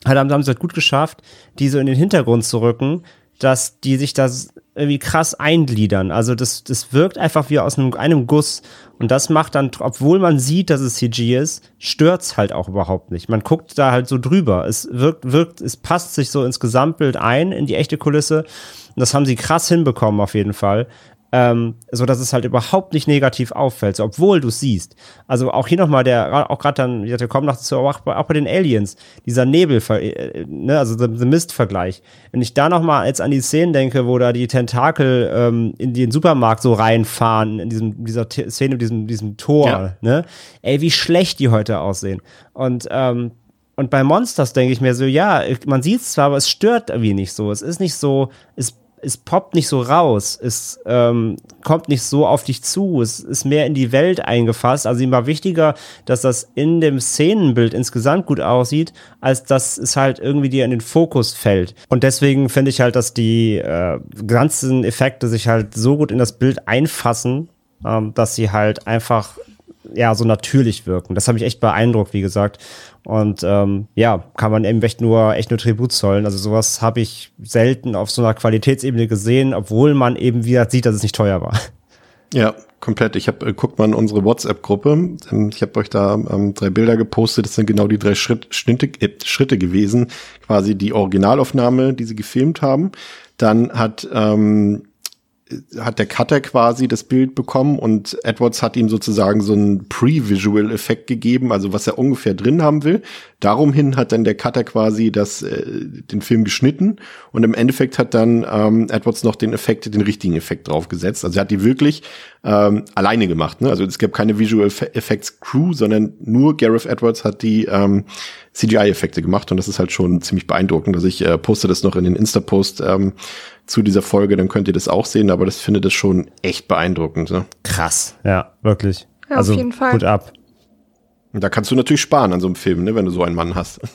haben sie halt gut geschafft, die so in den Hintergrund zu rücken, dass die sich da irgendwie krass eingliedern. Also das wirkt einfach wie aus einem Guss. Und das macht dann, obwohl man sieht, dass es CG ist, stört's halt auch überhaupt nicht. Man guckt da halt so drüber. Es es passt sich so ins Gesamtbild ein, in die echte Kulisse. Und das haben sie krass hinbekommen auf jeden Fall. So dass es halt überhaupt nicht negativ auffällt, so, obwohl du es siehst. Also auch hier nochmal auch gerade dann, wir kommen noch zu, auch bei den Aliens, dieser Nebel, ne, also The Mist-Vergleich. Wenn ich da nochmal jetzt an die Szenen denke, wo da die Tentakel in den Supermarkt so reinfahren, in dieser Szene, diesem Tor, ne? Ey, wie schlecht die heute aussehen. Und bei Monsters denke ich mir so, ja, man sieht es zwar, aber es stört irgendwie nicht so. Es ist nicht so, es poppt nicht so raus, es kommt nicht so auf dich zu, es ist mehr in die Welt eingefasst. Also ihm war wichtiger, dass das in dem Szenenbild insgesamt gut aussieht, als dass es halt irgendwie dir in den Fokus fällt. Und deswegen finde ich halt, dass die ganzen Effekte sich halt so gut in das Bild einfassen, dass sie halt einfach ja so natürlich wirken. Das hat mich echt beeindruckt, wie gesagt. Und kann man eben echt nur Tribut zollen. Also sowas habe ich selten auf so einer Qualitätsebene gesehen, obwohl man eben wieder sieht, dass es nicht teuer war. Ja, komplett. Guckt mal in unsere WhatsApp-Gruppe. Ich habe euch da 3 Bilder gepostet. Das sind genau die 3 Schritte gewesen. Quasi die Originalaufnahme, die sie gefilmt haben. Dann hat der Cutter quasi das Bild bekommen und Edwards hat ihm sozusagen so einen Pre-Visual-Effekt gegeben, also was er ungefähr drin haben will. Darum hin hat dann der Cutter quasi den Film geschnitten und im Endeffekt hat dann Edwards noch den richtigen Effekt draufgesetzt. Also er hat die wirklich alleine gemacht, ne? Also es gab keine Visual Effects Crew, sondern nur Gareth Edwards hat die CGI-Effekte gemacht und das ist halt schon ziemlich beeindruckend. Also ich poste das noch in den Insta-Post zu dieser Folge, dann könnt ihr das auch sehen, aber das finde das schon echt beeindruckend. Ne? Krass, ja, wirklich. Ja, also auf jeden Fall. Gut ab. Und da kannst du natürlich sparen an so einem Film, ne, wenn du so einen Mann hast.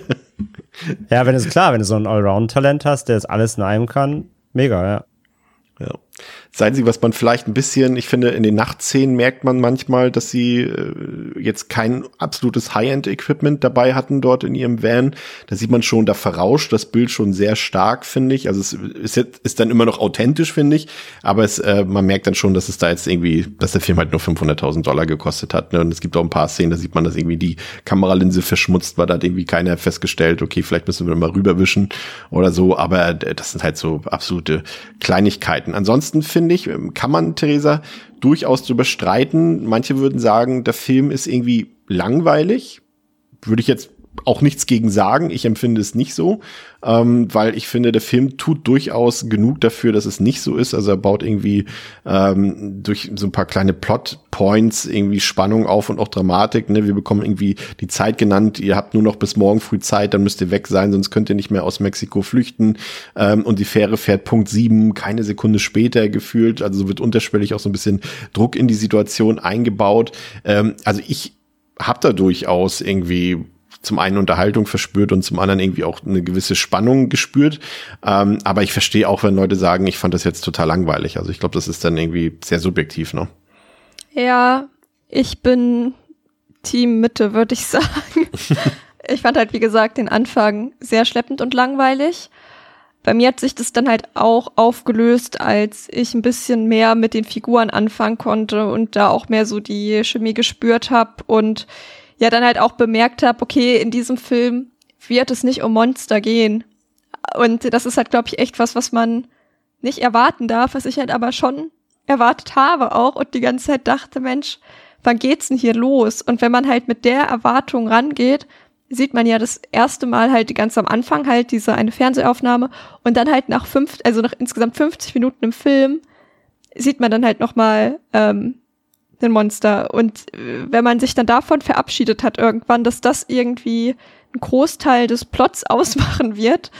Ja, wenn du so ein Allround-Talent hast, der das alles in einem kann, mega, ja. Ja. Seien Sie, was man vielleicht ein bisschen, ich finde, in den Nachtszenen merkt man manchmal, dass sie jetzt kein absolutes High-End-Equipment dabei hatten dort in ihrem Van. Da sieht man schon, da verrauscht das Bild schon sehr stark, finde ich. Also es ist dann immer noch authentisch, finde ich. Aber man merkt dann schon, dass es da jetzt irgendwie, dass der Film halt nur $500.000 gekostet hat. Ne? Und es gibt auch ein paar Szenen, da sieht man, dass irgendwie die Kameralinse verschmutzt war. Da hat irgendwie keiner festgestellt, okay, vielleicht müssen wir mal rüberwischen oder so. Aber das sind halt so absolute Kleinigkeiten. Ansonsten finde ich, kann man, Theresa, durchaus drüber streiten. Manche würden sagen, der Film ist irgendwie langweilig. Würde ich jetzt auch nichts gegen sagen. Ich empfinde es nicht so, weil ich finde, der Film tut durchaus genug dafür, dass es nicht so ist. Also er baut irgendwie durch so ein paar kleine Plot-Points irgendwie Spannung auf und auch Dramatik. Ne? Wir bekommen irgendwie die Zeit genannt. Ihr habt nur noch bis morgen früh Zeit, dann müsst ihr weg sein, sonst könnt ihr nicht mehr aus Mexiko flüchten. Und die Fähre fährt Punkt 7, keine Sekunde später gefühlt. Also so wird unterschwellig auch so ein bisschen Druck in die Situation eingebaut. Also ich habe da durchaus irgendwie zum einen Unterhaltung verspürt und zum anderen irgendwie auch eine gewisse Spannung gespürt. Aber ich verstehe auch, wenn Leute sagen, ich fand das jetzt total langweilig. Also ich glaube, das ist dann irgendwie sehr subjektiv, ne? Ja, ich bin Team Mitte, würde ich sagen. Ich fand halt, wie gesagt, den Anfang sehr schleppend und langweilig. Bei mir hat sich das dann halt auch aufgelöst, als ich ein bisschen mehr mit den Figuren anfangen konnte und da auch mehr so die Chemie gespürt habe und ja dann halt auch bemerkt habe, okay, in diesem Film wird es nicht um Monster gehen. Und das ist halt, glaube ich, echt was man nicht erwarten darf, was ich halt aber schon erwartet habe auch und die ganze Zeit dachte, Mensch, wann geht's denn hier los? Und wenn man halt mit der Erwartung rangeht, sieht man ja das erste Mal halt ganz am Anfang halt diese eine Fernsehaufnahme und dann halt nach insgesamt 50 Minuten im Film sieht man dann halt nochmal den Monster. Und wenn man sich dann davon verabschiedet hat irgendwann, dass das irgendwie einen Großteil des Plots ausmachen wird,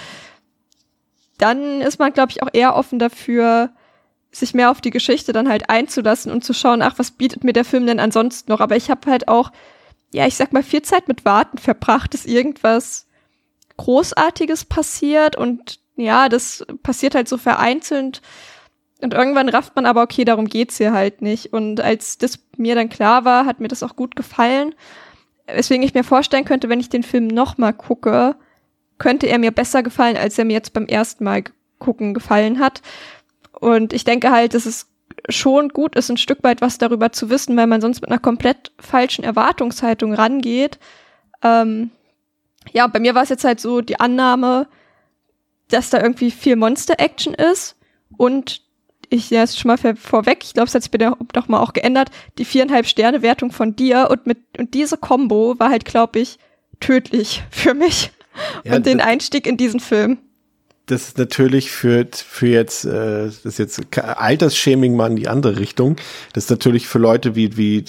dann ist man, glaube ich, auch eher offen dafür, sich mehr auf die Geschichte dann halt einzulassen und zu schauen, ach, was bietet mir der Film denn ansonsten noch? Aber ich habe halt auch, ja, ich sag mal, viel Zeit mit Warten verbracht, dass irgendwas Großartiges passiert und ja, das passiert halt so vereinzelt. Und irgendwann rafft man aber, okay, darum geht's hier halt nicht. Und als das mir dann klar war, hat mir das auch gut gefallen. Weswegen ich mir vorstellen könnte, wenn ich den Film nochmal gucke, könnte er mir besser gefallen, als er mir jetzt beim ersten Mal gucken gefallen hat. Und ich denke halt, dass es schon gut ist, ein Stück weit was darüber zu wissen, weil man sonst mit einer komplett falschen Erwartungshaltung rangeht. Bei mir war es jetzt halt so die Annahme, dass da irgendwie viel Monster-Action ist und ich jetzt schon mal vorweg, ich glaube, es hat sich doch mal auch geändert, die 4,5-Sterne-Wertung von dir und diese Kombo war halt, glaube ich, tödlich für mich und den Einstieg in diesen Film. Das ist natürlich für jetzt, das ist jetzt Altersshaming mal in die andere Richtung. Das ist natürlich für Leute wie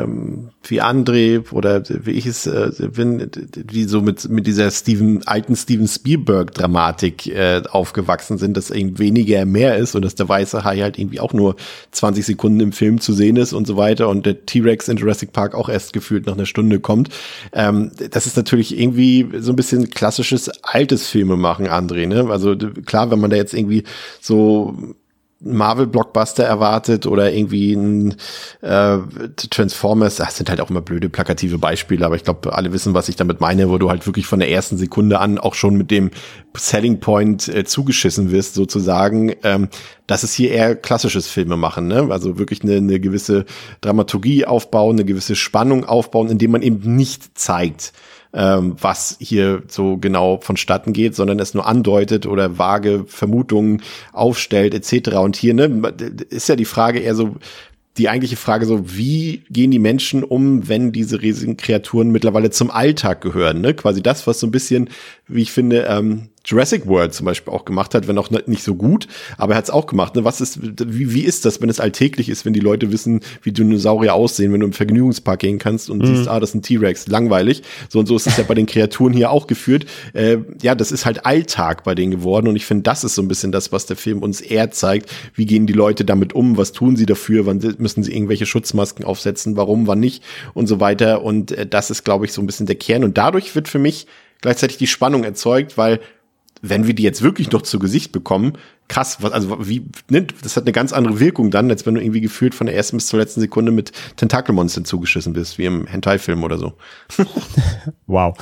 André oder wie ich es bin, die so mit dieser alten Steven Spielberg-Dramatik aufgewachsen sind, dass eben weniger mehr ist und dass der weiße Hai halt irgendwie auch nur 20 Sekunden im Film zu sehen ist und so weiter und der T-Rex in Jurassic Park auch erst gefühlt nach einer Stunde kommt. Das ist natürlich irgendwie so ein bisschen klassisches altes Filmemachen, André, ne? Also klar, wenn man da jetzt irgendwie so Marvel-Blockbuster erwartet oder irgendwie ein Transformers, das sind halt auch immer blöde, plakative Beispiele, aber ich glaube, alle wissen, was ich damit meine, wo du halt wirklich von der ersten Sekunde an auch schon mit dem Selling Point zugeschissen wirst, sozusagen. Das ist hier eher klassisches Filmemachen, ne? Also wirklich eine gewisse Dramaturgie aufbauen, eine gewisse Spannung aufbauen, indem man eben nicht zeigt, was hier so genau vonstatten geht, sondern es nur andeutet oder vage Vermutungen aufstellt etc. Und hier, ne, ist ja die Frage eher so, die eigentliche Frage so, wie gehen die Menschen um, wenn diese riesigen Kreaturen mittlerweile zum Alltag gehören, ne? Quasi das, was so ein bisschen, wie ich finde, Jurassic World zum Beispiel auch gemacht hat, wenn auch nicht so gut, aber er hat es auch gemacht. Ne? Wie ist das, wenn es alltäglich ist, wenn die Leute wissen, wie Dinosaurier aussehen, wenn du im Vergnügungspark gehen kannst und siehst, das ist ein T-Rex, langweilig. So und so ist es ja bei den Kreaturen hier auch geführt. Das ist halt Alltag bei denen geworden und ich finde, das ist so ein bisschen das, was der Film uns eher zeigt. Wie gehen die Leute damit um? Was tun sie dafür? Wann müssen sie irgendwelche Schutzmasken aufsetzen? Warum? Wann nicht? Und so weiter. Und das ist, glaube ich, so ein bisschen der Kern. Und dadurch wird für mich gleichzeitig die Spannung erzeugt, weil wenn wir die jetzt wirklich noch zu Gesicht bekommen, krass, das hat eine ganz andere Wirkung dann, als wenn du irgendwie gefühlt von der ersten bis zur letzten Sekunde mit Tentakelmonstern zugeschissen bist, wie im Hentai-Film oder so. Wow.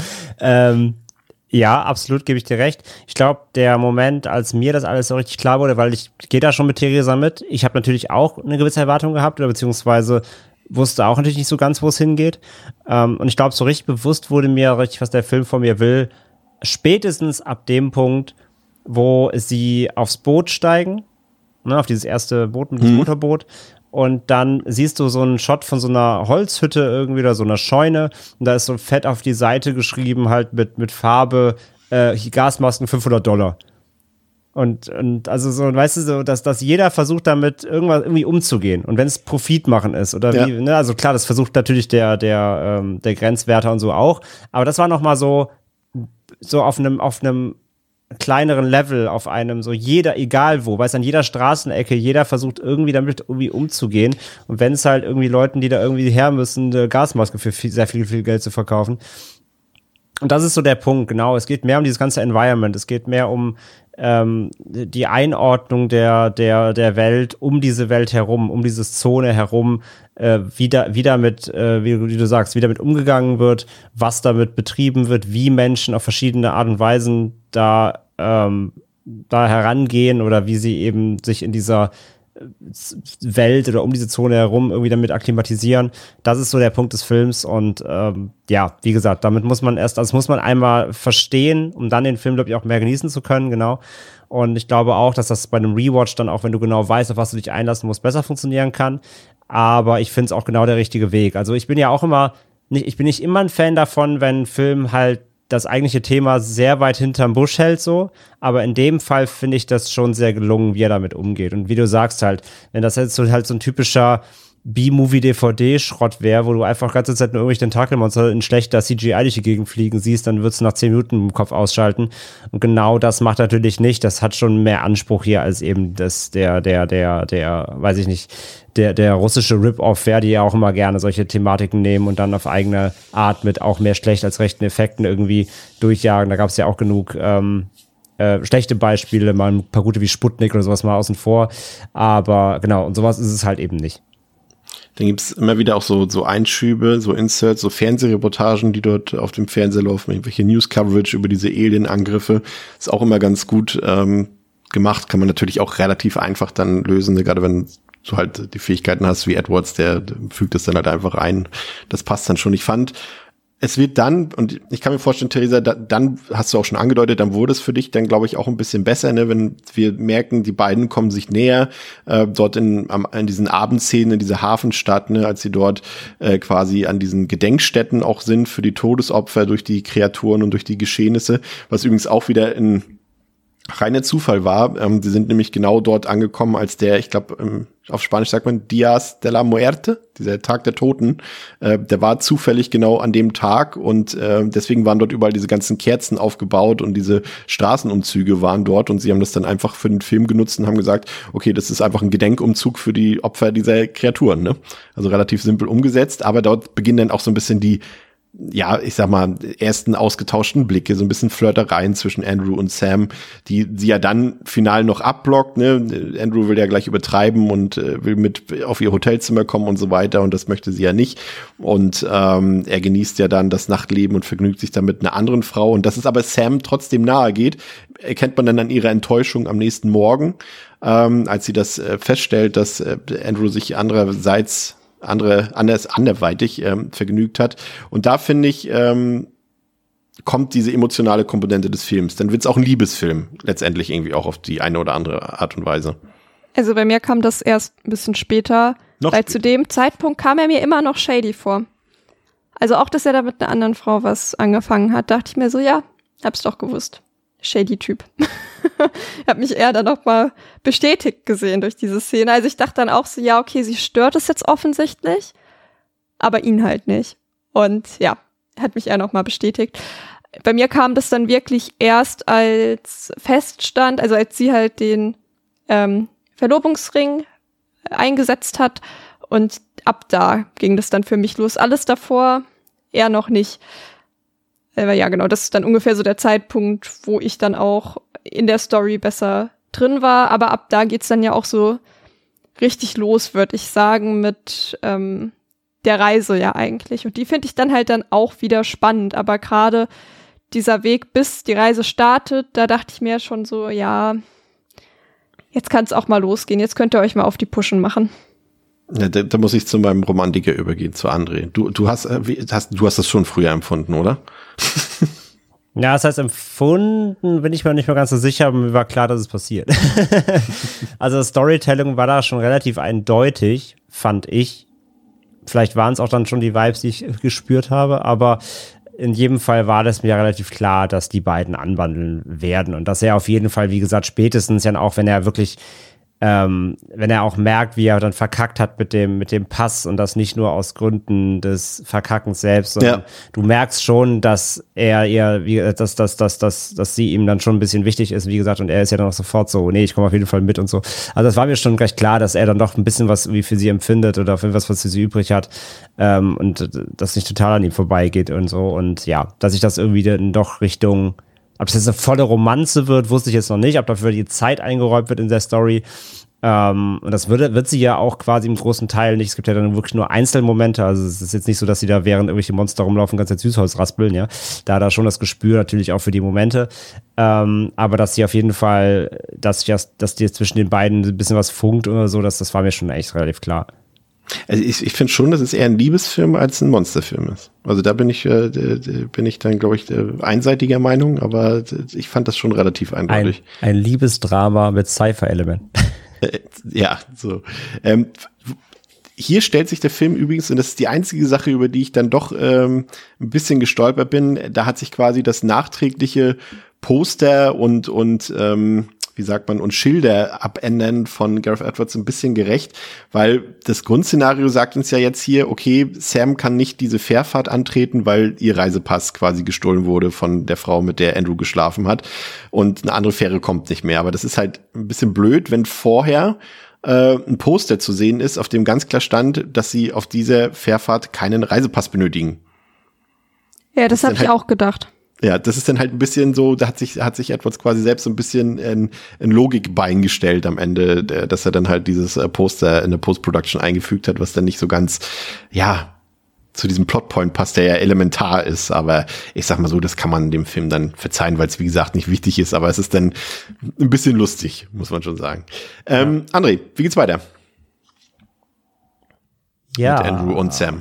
Ja, absolut, gebe ich dir recht. Ich glaube, der Moment, als mir das alles so richtig klar wurde, weil ich gehe da schon mit Theresa mit, ich habe natürlich auch eine gewisse Erwartung gehabt oder beziehungsweise wusste auch natürlich nicht so ganz, wo es hingeht. Und ich glaube, so richtig bewusst wurde mir richtig, was der Film von mir will, spätestens ab dem Punkt, wo sie aufs Boot steigen, ne, auf dieses erste Boot mit dem Motorboot, und dann siehst du so einen Shot von so einer Holzhütte irgendwie oder so einer Scheune und da ist so fett auf die Seite geschrieben, halt mit Farbe, Gasmasken $500. Und also so, weißt du, so, dass jeder versucht damit irgendwie umzugehen. Und wenn es Profit machen ist oder wie, ne, also klar, das versucht natürlich der Grenzwärter und so auch, aber das war nochmal so auf einem kleineren Level, auf einem so jeder, egal wo, weißt du, an jeder Straßenecke, jeder versucht irgendwie damit irgendwie umzugehen. Und wenn es halt irgendwie Leuten, die da irgendwie her müssen, eine Gasmaske für sehr viel Geld zu verkaufen. Und das ist so der Punkt, genau. Es geht mehr um dieses ganze Environment. Es geht mehr um die Einordnung der Welt, um diese Welt herum, um diese Zone herum, wie damit, wie du sagst, wie damit umgegangen wird, was damit betrieben wird, wie Menschen auf verschiedene Art und Weisen da herangehen oder wie sie eben sich in dieser Welt oder um diese Zone herum irgendwie damit akklimatisieren. Das ist so der Punkt des Films und wie gesagt, damit muss man muss man einmal verstehen, um dann den Film, glaube ich, auch mehr genießen zu können, genau. Und ich glaube auch, dass das bei einem Rewatch dann auch, wenn du genau weißt, auf was du dich einlassen musst, besser funktionieren kann. Aber ich finde es auch genau der richtige Weg. Also ich bin ja auch ich bin nicht immer ein Fan davon, wenn ein Film halt das eigentliche Thema sehr weit hinterm Busch hält so, aber in dem Fall finde ich das schon sehr gelungen, wie er damit umgeht. Und wie du sagst halt, wenn das jetzt halt so ein typischer B-Movie-DVD-Schrott wäre, wo du einfach ganze Zeit nur irgendwelche Tentakelmonster in schlechter CGI durch die Gegend fliegen siehst, dann würdest du nach 10 Minuten im Kopf ausschalten. Und genau das macht natürlich nicht. Das hat schon mehr Anspruch hier als eben weiß ich nicht, der russische Rip-Off, die ja auch immer gerne solche Thematiken nehmen und dann auf eigene Art mit auch mehr schlecht als rechten Effekten irgendwie durchjagen. Da gab es ja auch genug schlechte Beispiele, mal ein paar gute wie Sputnik oder sowas mal außen vor. Aber genau, und sowas ist es halt eben nicht. Dann gibt's immer wieder auch so Einschübe, so Inserts, so Fernsehreportagen, die dort auf dem Fernseher laufen, irgendwelche News-Coverage über diese Alien-Angriffe. Ist auch immer ganz gut gemacht, kann man natürlich auch relativ einfach dann lösen, ne? Gerade wenn du halt die Fähigkeiten hast wie Edwards, der fügt es dann halt einfach ein. Das passt dann schon. Ich fand, es wird dann, und ich kann mir vorstellen, Theresa, dann hast du auch schon angedeutet, dann wurde es für dich dann, glaube ich, auch ein bisschen besser, ne, wenn wir merken, die beiden kommen sich näher, dort in diesen Abendszenen, in dieser Hafenstadt, ne, als sie dort quasi an diesen Gedenkstätten auch sind für die Todesopfer durch die Kreaturen und durch die Geschehnisse, was übrigens auch wieder ein reiner Zufall war. Sie sind nämlich genau dort angekommen, als der, ich glaube, auf Spanisch sagt man Días de la Muerte, dieser Tag der Toten, der war zufällig genau an dem Tag und deswegen waren dort überall diese ganzen Kerzen aufgebaut und diese Straßenumzüge waren dort und sie haben das dann einfach für den Film genutzt und haben gesagt, okay, das ist einfach ein Gedenkumzug für die Opfer dieser Kreaturen, ne? Also relativ simpel umgesetzt, aber dort beginnen dann auch so ein bisschen die, ja, ich sag mal, ersten ausgetauschten Blicke, so ein bisschen Flirtereien zwischen Andrew und Sam, die sie ja dann final noch abblockt, ne? Andrew will ja gleich übertreiben und will mit auf ihr Hotelzimmer kommen und so weiter und das möchte sie ja nicht und er genießt ja dann das Nachtleben und vergnügt sich dann mit einer anderen Frau und dass es aber Sam trotzdem nahe geht, erkennt man dann an ihrer Enttäuschung am nächsten Morgen, als sie das feststellt, dass Andrew sich anderweitig vergnügt hat. Und da finde ich, kommt diese emotionale Komponente des Films. Dann wird es auch ein Liebesfilm, letztendlich irgendwie auch auf die eine oder andere Art und Weise. Also bei mir kam das erst ein bisschen später, weil zu dem Zeitpunkt kam er mir immer noch shady vor. Also auch, dass er da mit einer anderen Frau was angefangen hat, dachte ich mir so, ja, hab's doch gewusst. Shady Typ. Ich habe mich eher dann noch mal bestätigt gesehen durch diese Szene. Also ich dachte dann auch so, ja, okay, sie stört es jetzt offensichtlich, aber ihn halt nicht. Und ja, hat mich eher noch mal bestätigt. Bei mir kam das dann wirklich erst als feststand, also als sie halt den Verlobungsring eingesetzt hat und ab da ging das dann für mich los. Alles davor eher noch nicht. Aber ja, genau, das ist dann ungefähr so der Zeitpunkt, wo ich dann auch in der Story besser drin war. Aber ab da geht's dann ja auch so richtig los, würde ich sagen, mit der Reise ja eigentlich. Und die finde ich dann halt dann auch wieder spannend. Aber gerade dieser Weg, bis die Reise startet, da dachte ich mir schon so, ja, jetzt kann es auch mal losgehen. Jetzt könnt ihr euch mal auf die Pushen machen. Ja, da muss ich zu meinem Romantiker übergehen, zu André. Du hast das schon früher empfunden, oder? Ja, das heißt, empfunden bin ich mir nicht mehr ganz so sicher, aber mir war klar, dass es passiert. Also das Storytelling war da schon relativ eindeutig, fand ich. Vielleicht waren es auch dann schon die Vibes, die ich gespürt habe, aber in jedem Fall war das mir relativ klar, dass die beiden anwandeln werden und dass er auf jeden Fall, wie gesagt, spätestens ja auch, wenn er wirklich wenn er auch merkt, wie er dann verkackt hat mit dem Pass und das nicht nur aus Gründen des Verkackens selbst, sondern du merkst schon, dass er ihr, dass sie ihm dann schon ein bisschen wichtig ist, wie gesagt, und er ist ja dann auch sofort so, nee, ich komme auf jeden Fall mit und so. Also das war mir schon gleich klar, dass er dann doch ein bisschen was irgendwie für sie empfindet oder für was für sie übrig hat und das nicht total an ihm vorbeigeht und so und ja, dass ich das irgendwie dann doch Richtung, ob es jetzt eine volle Romanze wird, wusste ich jetzt noch nicht, ob dafür die Zeit eingeräumt wird in der Story. Und das wird sie ja auch quasi im großen Teil nicht. Es gibt ja dann wirklich nur Einzelmomente. Also es ist jetzt nicht so, dass sie da während irgendwelche Monster rumlaufen, ganz Süßholz raspeln, ja. Da schon das Gespür natürlich auch für die Momente. Aber dass sie auf jeden Fall, dass dir zwischen den beiden ein bisschen was funkt oder so, das war mir schon echt relativ klar. Also ich finde schon, dass es eher ein Liebesfilm als ein Monsterfilm ist. Also da bin ich dann, glaube ich, einseitiger Meinung, aber ich fand das schon relativ eindeutig. Ein Liebesdrama mit Sci-Fi-Element. Ja, so. Hier stellt sich der Film übrigens, und das ist die einzige Sache, über die ich dann doch ein bisschen gestolpert bin, da hat sich quasi das nachträgliche Poster und wie sagt man, und Schilder abändern von Gareth Edwards ein bisschen gerecht, weil das Grundszenario sagt uns ja jetzt hier, okay, Sam kann nicht diese Fährfahrt antreten, weil ihr Reisepass quasi gestohlen wurde von der Frau, mit der Andrew geschlafen hat und eine andere Fähre kommt nicht mehr. Aber das ist halt ein bisschen blöd, wenn vorher ein Poster zu sehen ist, auf dem ganz klar stand, dass sie auf dieser Fährfahrt keinen Reisepass benötigen. Ja, das habe ich auch gedacht. Ja, das ist dann halt ein bisschen so, da hat sich Edwards quasi selbst so ein bisschen in Logikbein gestellt am Ende, dass er dann halt dieses Poster in der Post-Production eingefügt hat, was dann nicht so ganz, ja, zu diesem Plotpoint passt, der ja elementar ist, aber ich sag mal so, das kann man dem Film dann verzeihen, weil es wie gesagt nicht wichtig ist, aber es ist dann ein bisschen lustig, muss man schon sagen. André, wie geht's weiter? Ja. Mit Andrew und Sam.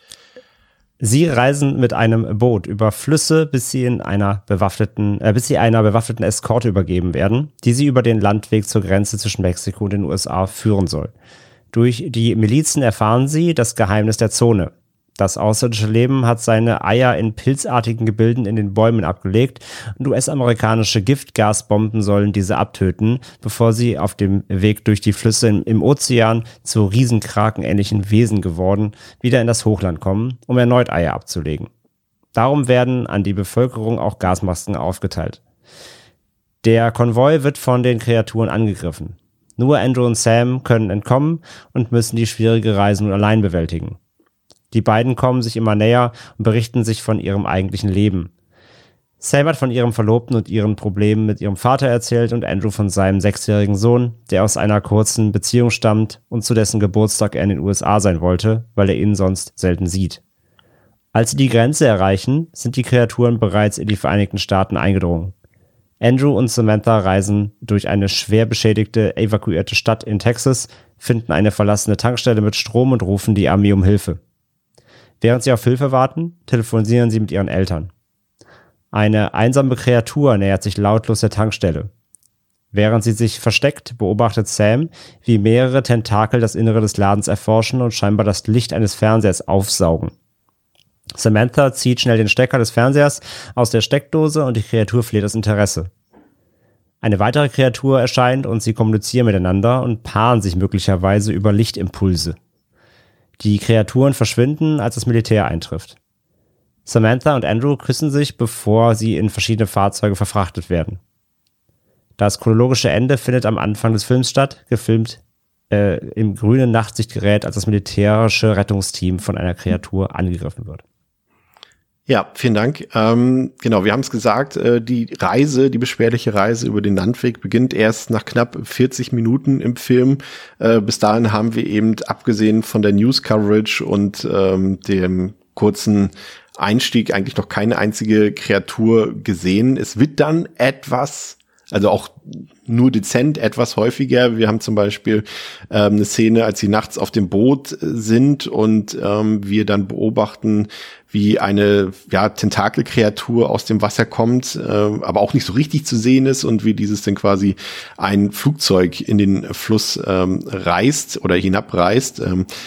Sie reisen mit einem Boot über Flüsse, bis sie einer bewaffneten Eskorte übergeben werden, die sie über den Landweg zur Grenze zwischen Mexiko und den USA führen soll. Durch die Milizen erfahren sie das Geheimnis der Zone. Das außerirdische Leben hat seine Eier in pilzartigen Gebilden in den Bäumen abgelegt und US-amerikanische Giftgasbomben sollen diese abtöten, bevor sie auf dem Weg durch die Flüsse im Ozean zu Riesenkrakenähnlichen Wesen geworden wieder in das Hochland kommen, um erneut Eier abzulegen. Darum werden an die Bevölkerung auch Gasmasken aufgeteilt. Der Konvoi wird von den Kreaturen angegriffen. Nur Andrew und Sam können entkommen und müssen die schwierige Reise nun allein bewältigen. Die beiden kommen sich immer näher und berichten sich von ihrem eigentlichen Leben. Sam hat von ihrem Verlobten und ihren Problemen mit ihrem Vater erzählt und Andrew von seinem 6-jährigen Sohn, der aus einer kurzen Beziehung stammt und zu dessen Geburtstag er in den USA sein wollte, weil er ihn sonst selten sieht. Als sie die Grenze erreichen, sind die Kreaturen bereits in die Vereinigten Staaten eingedrungen. Andrew und Samantha reisen durch eine schwer beschädigte, evakuierte Stadt in Texas, finden eine verlassene Tankstelle mit Strom und rufen die Armee um Hilfe. Während sie auf Hilfe warten, telefonieren sie mit ihren Eltern. Eine einsame Kreatur nähert sich lautlos der Tankstelle. Während sie sich versteckt, beobachtet Sam, wie mehrere Tentakel das Innere des Ladens erforschen und scheinbar das Licht eines Fernsehers aufsaugen. Samantha zieht schnell den Stecker des Fernsehers aus der Steckdose und die Kreatur verliert das Interesse. Eine weitere Kreatur erscheint und sie kommunizieren miteinander und paaren sich möglicherweise über Lichtimpulse. Die Kreaturen verschwinden, als das Militär eintrifft. Samantha und Andrew küssen sich, bevor sie in verschiedene Fahrzeuge verfrachtet werden. Das chronologische Ende findet am Anfang des Films statt, gefilmt im grünen Nachtsichtgerät, als das militärische Rettungsteam von einer Kreatur angegriffen wird. Ja, vielen Dank. Genau, wir haben es gesagt, die beschwerliche Reise über den Landweg beginnt erst nach knapp 40 Minuten im Film. Bis dahin haben wir eben, abgesehen von der News-Coverage und dem kurzen Einstieg, eigentlich noch keine einzige Kreatur gesehen. Es wird dann etwas, also auch nur dezent, etwas häufiger. Wir haben zum Beispiel eine Szene, als sie nachts auf dem Boot sind und wir dann beobachten, wie eine Tentakelkreatur aus dem Wasser kommt, aber auch nicht so richtig zu sehen ist und wie dieses dann quasi ein Flugzeug in den Fluss reißt oder hinabreißt.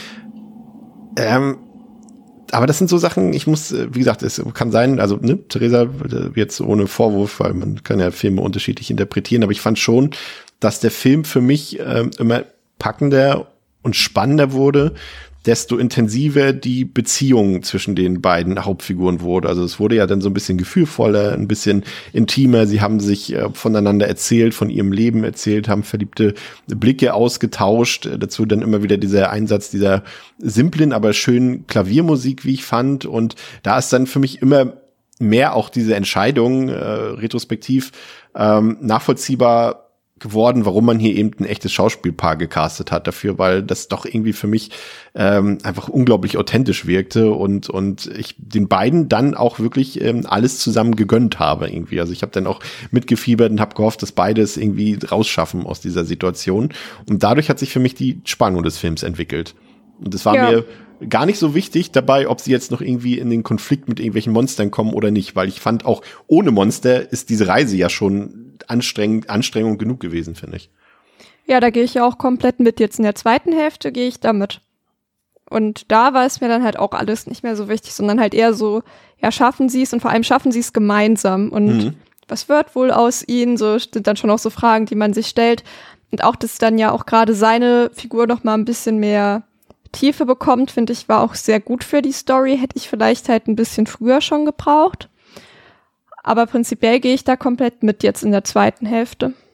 Aber das sind so Sachen, wie gesagt, es kann sein, also Theresa, jetzt ohne Vorwurf, weil man kann ja Filme unterschiedlich interpretieren, aber ich fand schon, dass der Film für mich immer packender und spannender wurde, desto intensiver die Beziehung zwischen den beiden Hauptfiguren wurde. Also es wurde ja dann so ein bisschen gefühlvoller, ein bisschen intimer. Sie haben sich voneinander erzählt, von ihrem Leben erzählt, haben verliebte Blicke ausgetauscht. Dazu dann immer wieder dieser Einsatz dieser simplen, aber schönen Klaviermusik, wie ich fand. Und da ist dann für mich immer mehr auch diese Entscheidung retrospektiv nachvollziehbar geworden, warum man hier eben ein echtes Schauspielpaar gecastet hat dafür, weil das doch irgendwie für mich einfach unglaublich authentisch wirkte und ich den beiden dann auch wirklich alles zusammen gegönnt habe irgendwie. Also ich habe dann auch mitgefiebert und habe gehofft, dass beide es irgendwie rausschaffen aus dieser Situation. Und dadurch hat sich für mich die Spannung des Films entwickelt. Und es war mir gar nicht so wichtig dabei, ob sie jetzt noch irgendwie in den Konflikt mit irgendwelchen Monstern kommen oder nicht, weil ich fand, auch ohne Monster ist diese Reise ja schon Anstrengung genug gewesen, finde ich. Ja, da gehe ich ja auch komplett mit. Jetzt in der zweiten Hälfte gehe ich da mit. Und da war es mir dann halt auch alles nicht mehr so wichtig, sondern halt eher so, ja, schaffen sie es und vor allem schaffen sie es gemeinsam. Und was wird wohl aus ihnen? So sind dann schon auch so Fragen, die man sich stellt. Und auch, dass dann ja auch gerade seine Figur noch mal ein bisschen mehr Tiefe bekommt, finde ich, war auch sehr gut für die Story. Hätte ich vielleicht halt ein bisschen früher schon gebraucht. Aber prinzipiell gehe ich da komplett mit jetzt in der zweiten Hälfte.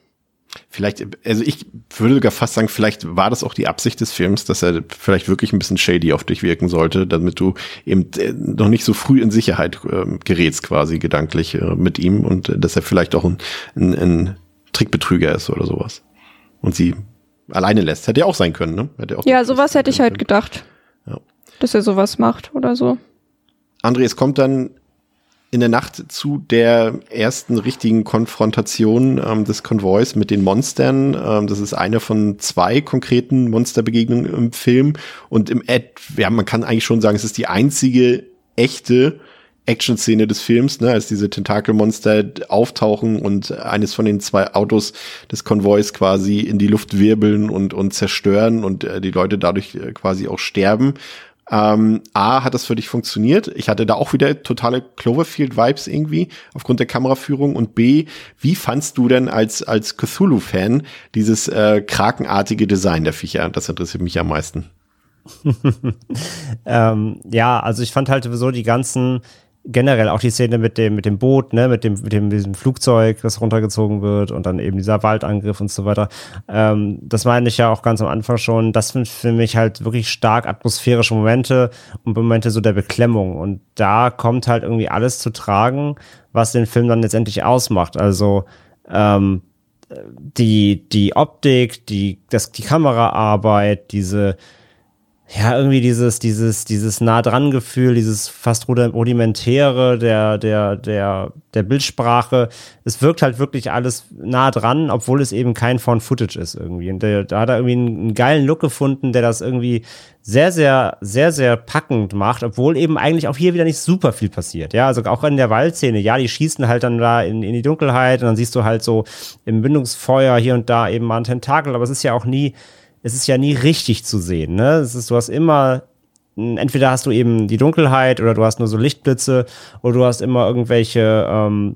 Vielleicht, also ich würde sogar fast sagen, vielleicht war das auch die Absicht des Films, dass er vielleicht wirklich ein bisschen shady auf dich wirken sollte, damit du eben noch nicht so früh in Sicherheit gerätst quasi gedanklich mit ihm und dass er vielleicht auch ein Trickbetrüger ist oder sowas. Und sie alleine lässt. Hätte ja auch sein können, ne? Ja, sowas hätte ich halt gedacht. Ja. Dass er sowas macht oder so. André, es kommt dann in der Nacht zu der ersten richtigen Konfrontation des Konvois mit den Monstern. Das ist eine von 2 konkreten Monsterbegegnungen im Film. Und man kann eigentlich schon sagen, es ist die einzige echte Action-Szene des Films, ne, als diese Tentakelmonster auftauchen und eines von den 2 Autos des Konvois quasi in die Luft wirbeln und zerstören und die Leute dadurch quasi auch sterben. A, hat das für dich funktioniert? Ich hatte da auch wieder totale Cloverfield-Vibes irgendwie aufgrund der Kameraführung. Und B, wie fandst du denn als Cthulhu-Fan dieses krakenartige Design der Viecher? Das interessiert mich am meisten. Ja, also ich fand halt sowieso die ganzen generell auch die Szene mit dem Boot, ne, mit diesem Flugzeug, das runtergezogen wird und dann eben dieser Waldangriff und so weiter. Das meine ich ja auch ganz am Anfang schon. Das sind für mich halt wirklich stark atmosphärische Momente und Momente so der Beklemmung. Und da kommt halt irgendwie alles zu tragen, was den Film dann letztendlich ausmacht. Also die Optik, die Kameraarbeit, irgendwie dieses nah dran Gefühl, dieses fast rudimentäre der Bildsprache. Es wirkt halt wirklich alles nah dran, obwohl es eben kein Found Footage ist irgendwie. Und da hat er irgendwie einen geilen Look gefunden, der das irgendwie sehr, sehr, sehr, sehr packend macht, obwohl eben eigentlich auch hier wieder nicht super viel passiert. Ja, also auch in der Waldszene, ja, die schießen halt dann da in die Dunkelheit und dann siehst du halt so im Mündungsfeuer hier und da eben mal ein Tentakel, aber es ist ja nie richtig zu sehen, ne? Du hast immer, entweder hast du eben die Dunkelheit oder du hast nur so Lichtblitze oder du hast immer irgendwelche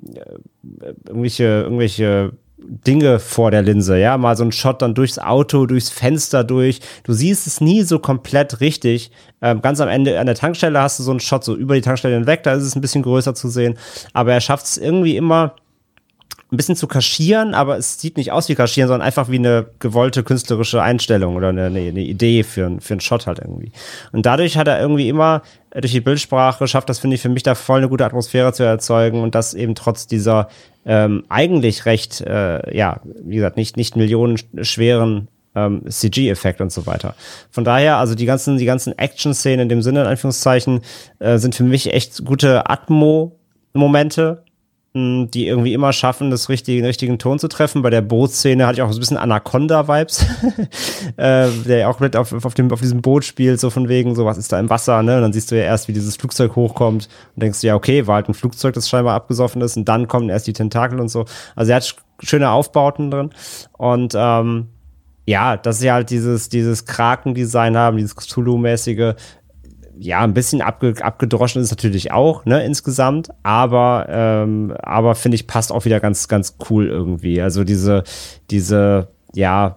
Dinge vor der Linse, ja, mal so ein Shot dann durchs Auto, durchs Fenster durch. Du siehst es nie so komplett richtig. Ganz am Ende an der Tankstelle hast du so einen Shot so über die Tankstelle hinweg, da ist es ein bisschen größer zu sehen, aber er schafft es irgendwie immer ein bisschen zu kaschieren, aber es sieht nicht aus wie kaschieren, sondern einfach wie eine gewollte künstlerische Einstellung oder eine Idee für einen Shot halt irgendwie. Und dadurch hat er irgendwie immer durch die Bildsprache schafft das, finde ich, für mich da voll eine gute Atmosphäre zu erzeugen und das eben trotz dieser eigentlich recht, wie gesagt, nicht millionenschweren CG-Effekt und so weiter. Von daher, also die ganzen Action-Szenen in dem Sinne, in Anführungszeichen, sind für mich echt gute Atmo-Momente, die irgendwie immer schaffen, den richtigen Ton zu treffen. Bei der Bootszene hatte ich auch so ein bisschen Anaconda-Vibes, der auch mit auf diesem Boot spielt, so von wegen, so was ist da im Wasser, ne? Und dann siehst du ja erst, wie dieses Flugzeug hochkommt und denkst du, ja, okay, war halt ein Flugzeug, das scheinbar abgesoffen ist und dann kommen erst die Tentakel und so. Also er hat schöne Aufbauten drin und ja, dass sie halt dieses Kraken-Design haben, dieses Cthulhu-mäßige, ja, ein bisschen abgedroschen ist es natürlich auch, ne, insgesamt, aber finde ich, passt auch wieder ganz, ganz cool irgendwie. Also diese, ja,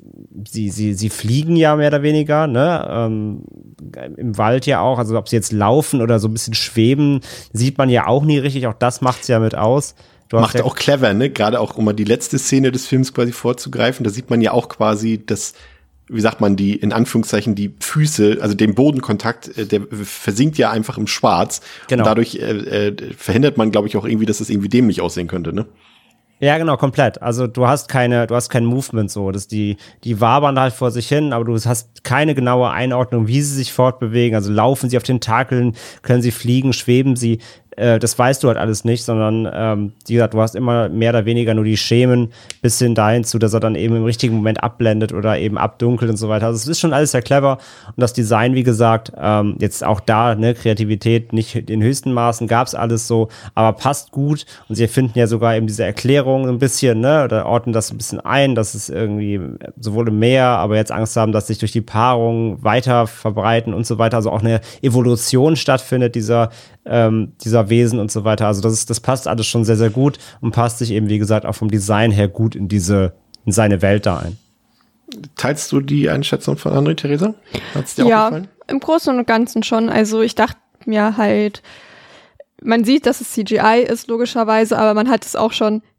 sie fliegen ja mehr oder weniger, ne, im Wald ja auch, also ob sie jetzt laufen oder so ein bisschen schweben, sieht man ja auch nie richtig, auch das macht's ja mit aus. Macht auch clever, ne, gerade auch, um mal die letzte Szene des Films quasi vorzugreifen, da sieht man ja auch quasi das, wie sagt man, die, in Anführungszeichen, die Füße, also den Bodenkontakt, der versinkt ja einfach im Schwarz. Genau. Und dadurch verhindert man, glaube ich, auch irgendwie, dass es irgendwie dämlich aussehen könnte, ne? Ja, genau, komplett. Also du hast kein Movement so. Die wabern halt vor sich hin, aber du hast keine genaue Einordnung, wie sie sich fortbewegen. Also laufen sie auf Tentakeln, können sie fliegen, schweben sie. Das weißt du halt alles nicht, sondern wie gesagt, du hast immer mehr oder weniger nur die Schemen bis hin dahin zu, dass er dann eben im richtigen Moment abblendet oder eben abdunkelt und so weiter. Also es ist schon alles sehr clever und das Design, wie gesagt, jetzt auch da, ne, Kreativität nicht in den höchsten Maßen, gab's alles so, aber passt gut und sie finden ja sogar eben diese Erklärung ein bisschen, ne, oder ordnen das ein bisschen ein, dass es irgendwie sowohl im Meer, aber jetzt Angst haben, dass sich durch die Paarung weiter verbreiten und so weiter, also auch eine Evolution stattfindet, dieser Wesen und so weiter. Also das passt alles schon sehr, sehr gut und passt sich eben, wie gesagt, auch vom Design her gut in seine Welt da ein. Teilst du die Einschätzung von André, Theresa? Hat's dir auch gefallen? Ja, im Großen und Ganzen schon. Also ich dachte mir halt, man sieht, dass es CGI ist, logischerweise, aber man hat es auch schon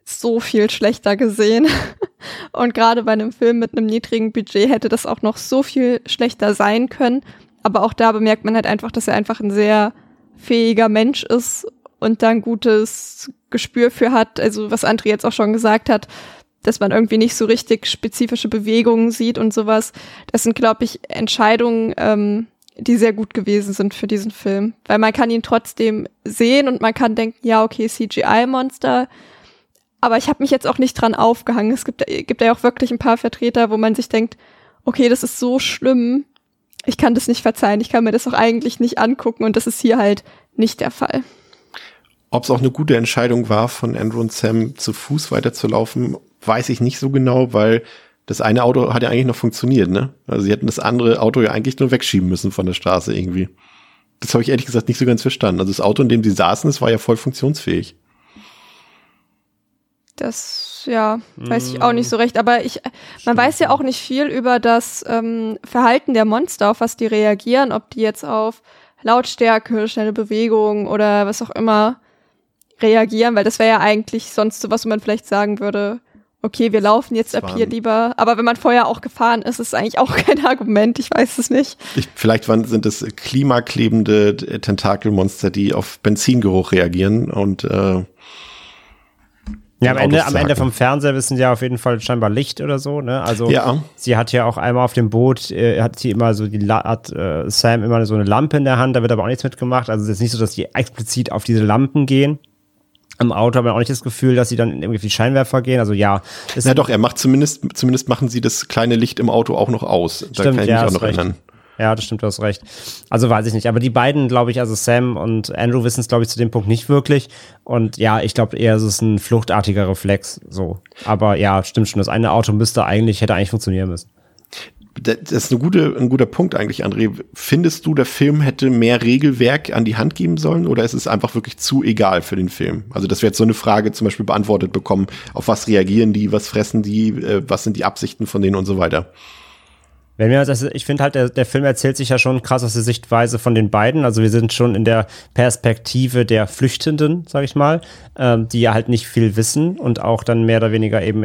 so viel schlechter gesehen. Und gerade bei einem Film mit einem niedrigen Budget hätte das auch noch so viel schlechter sein können. Aber auch da bemerkt man halt einfach, dass er einfach ein sehr fähiger Mensch ist und da ein gutes Gespür für hat. Also was André jetzt auch schon gesagt hat, dass man irgendwie nicht so richtig spezifische Bewegungen sieht und sowas. Das sind, glaube ich, Entscheidungen, die sehr gut gewesen sind für diesen Film. Weil man kann ihn trotzdem sehen und man kann denken, ja, okay, CGI-Monster. Aber ich habe mich jetzt auch nicht dran aufgehangen. Es gibt ja auch wirklich ein paar Vertreter, wo man sich denkt, okay, das ist so schlimm, ich kann das nicht verzeihen, ich kann mir das auch eigentlich nicht angucken und das ist hier halt nicht der Fall. Ob es auch eine gute Entscheidung war, von Andrew und Sam zu Fuß weiterzulaufen, weiß ich nicht so genau, weil das eine Auto hat ja eigentlich noch funktioniert, ne? Also sie hätten das andere Auto ja eigentlich nur wegschieben müssen von der Straße irgendwie. Das habe ich ehrlich gesagt nicht so ganz verstanden. Also das Auto, in dem sie saßen, das war ja voll funktionsfähig. Das, ja, weiß ich auch nicht so recht. Aber man weiß ja auch nicht viel über das Verhalten der Monster, auf was die reagieren, ob die jetzt auf Lautstärke, schnelle Bewegung oder was auch immer reagieren, weil das wäre ja eigentlich sonst so was, wo man vielleicht sagen würde, okay, wir laufen jetzt ab hier lieber. Aber wenn man vorher auch gefahren ist, ist es eigentlich auch kein Argument, ich weiß es nicht. Vielleicht sind es klimaklebende Tentakelmonster, die auf Benzingeruch reagieren und ja, am Ende vom Fernseher wissen ja auf jeden Fall scheinbar Licht oder so, ne? Also ja. Sie hat ja auch einmal auf dem Boot, hat Sam immer so eine Lampe in der Hand, da wird aber auch nichts mitgemacht. Also es ist nicht so, dass die explizit auf diese Lampen gehen. Im Auto haben wir auch nicht das Gefühl, dass sie dann irgendwie auf die Scheinwerfer gehen. Also ja. Na doch, er macht zumindest machen sie das kleine Licht im Auto auch noch aus. Da stimmt, kann ich mich auch noch erinnern. Ja, das stimmt, du hast recht. Also weiß ich nicht. Aber die beiden, glaube ich, also Sam und Andrew wissen es, glaube ich, zu dem Punkt nicht wirklich. Und ja, ich glaube eher, es ist ein fluchtartiger Reflex. So. Aber ja, stimmt schon. Das eine Auto hätte eigentlich funktionieren müssen. Das ist ein guter Punkt eigentlich, André. Findest du, der Film hätte mehr Regelwerk an die Hand geben sollen oder ist es einfach wirklich zu egal für den Film? Also, dass wir jetzt so eine Frage zum Beispiel beantwortet bekommen, auf was reagieren die, was fressen die, was sind die Absichten von denen und so weiter. Ich finde halt, der Film erzählt sich ja schon krass aus der Sichtweise von den beiden. Also wir sind schon in der Perspektive der Flüchtenden, sag ich mal, die ja halt nicht viel wissen und auch dann mehr oder weniger eben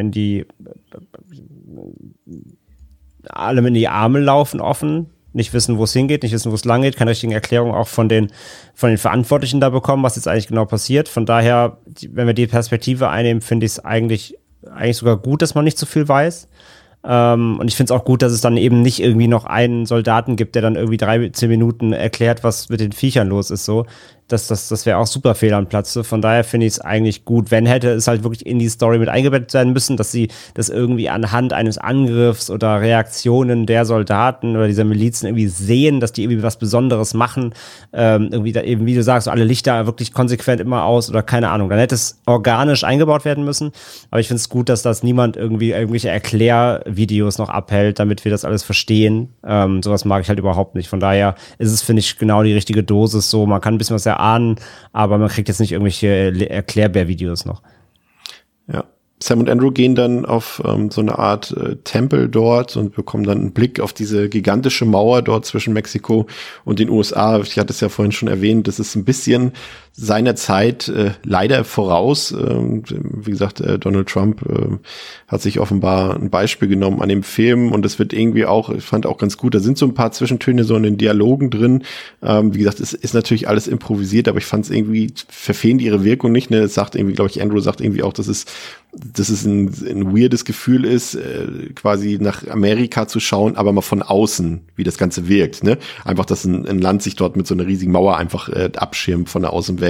allem in die Arme laufen offen, nicht wissen, wo es hingeht, nicht wissen, wo es lang geht, keine richtigen Erklärungen auch von den Verantwortlichen da bekommen, was jetzt eigentlich genau passiert. Von daher, wenn wir die Perspektive einnehmen, finde ich es eigentlich sogar gut, dass man nicht so viel weiß. Und ich finde es auch gut, dass es dann eben nicht irgendwie noch einen Soldaten gibt, der dann irgendwie 10 Minuten erklärt, was mit den Viechern los ist, so. Das wäre auch super fehl am Platze. Von daher finde ich es eigentlich gut. Wenn hätte es halt wirklich in die Story mit eingebettet sein müssen, dass sie das irgendwie anhand eines Angriffs oder Reaktionen der Soldaten oder dieser Milizen irgendwie sehen, dass die irgendwie was Besonderes machen. Irgendwie da eben, wie du sagst, alle Lichter wirklich konsequent immer aus oder keine Ahnung. Dann hätte es organisch eingebaut werden müssen. Aber ich finde es gut, dass das niemand irgendwie irgendwelche Erklärvideos noch abhält, damit wir das alles verstehen. Sowas mag ich halt überhaupt nicht. Von daher ist es, finde ich, genau die richtige Dosis so. Man kann ein bisschen was erahnen, aber man kriegt jetzt nicht irgendwelche Erklärbär-Videos noch. Ja. Sam und Andrew gehen dann auf so eine Art Tempel dort und bekommen dann einen Blick auf diese gigantische Mauer dort zwischen Mexiko und den USA. Ich hatte es ja vorhin schon erwähnt, das ist ein bisschen seiner Zeit leider voraus. Wie gesagt, Donald Trump hat sich offenbar ein Beispiel genommen an dem Film und es wird irgendwie auch, ich fand auch ganz gut, da sind so ein paar Zwischentöne so in den Dialogen drin. Wie gesagt, es ist natürlich alles improvisiert, aber ich fand es irgendwie, verfehlen ihre Wirkung nicht. Ne? Es sagt irgendwie, glaube ich, Andrew sagt irgendwie auch, dass es ein weirdes Gefühl ist, quasi nach Amerika zu schauen, aber mal von außen, wie das Ganze wirkt. Ne? Einfach, dass ein Land sich dort mit so einer riesigen Mauer einfach abschirmt von der Außenwelt.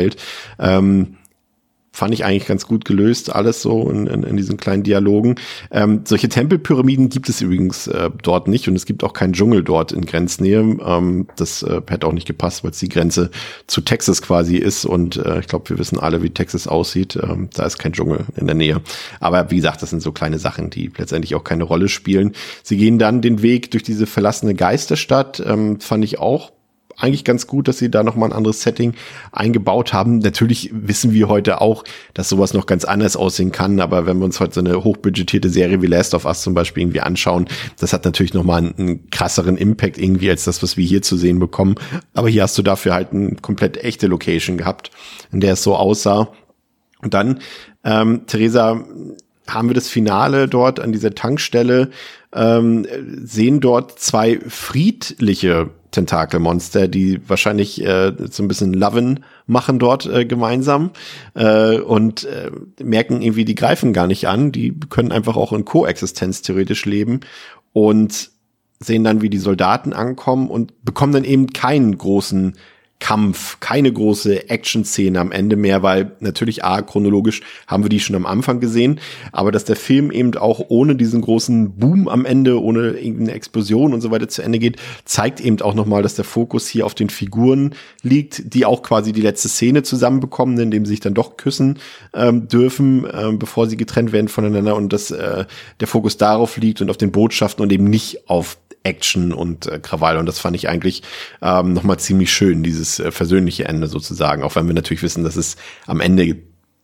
Fand ich eigentlich ganz gut gelöst, alles so in diesen kleinen Dialogen. Solche Tempelpyramiden gibt es übrigens dort nicht und es gibt auch keinen Dschungel dort in Grenznähe. Das hätte auch nicht gepasst, weil es die Grenze zu Texas quasi ist und ich glaube, wir wissen alle, wie Texas aussieht. Da ist kein Dschungel in der Nähe. Aber wie gesagt, das sind so kleine Sachen, die letztendlich auch keine Rolle spielen. Sie gehen dann den Weg durch diese verlassene Geisterstadt, fand ich auch eigentlich ganz gut, dass sie da nochmal ein anderes Setting eingebaut haben. Natürlich wissen wir heute auch, dass sowas noch ganz anders aussehen kann, aber wenn wir uns heute so eine hochbudgetierte Serie wie Last of Us zum Beispiel irgendwie anschauen, das hat natürlich nochmal einen krasseren Impact irgendwie als das, was wir hier zu sehen bekommen. Aber hier hast du dafür halt eine komplett echte Location gehabt, in der es so aussah. Und dann, Theresa, haben wir das Finale dort an dieser Tankstelle, sehen dort 2 friedliche Tentakelmonster, die wahrscheinlich so ein bisschen Loven machen dort gemeinsam und merken irgendwie, die greifen gar nicht an, die können einfach auch in Koexistenz theoretisch leben und sehen dann, wie die Soldaten ankommen und bekommen dann eben keinen großen Kampf, keine große Action-Szene am Ende mehr, weil natürlich chronologisch haben wir die schon am Anfang gesehen, aber dass der Film eben auch ohne diesen großen Boom am Ende, ohne irgendeine Explosion und so weiter zu Ende geht, zeigt eben auch nochmal, dass der Fokus hier auf den Figuren liegt, die auch quasi die letzte Szene zusammenbekommen, indem sie sich dann doch küssen dürfen, bevor sie getrennt werden voneinander und dass der Fokus darauf liegt und auf den Botschaften und eben nicht auf Action und Krawall. Und das fand ich eigentlich nochmal ziemlich schön, dieses versöhnliche Ende sozusagen. Auch wenn wir natürlich wissen, dass es am Ende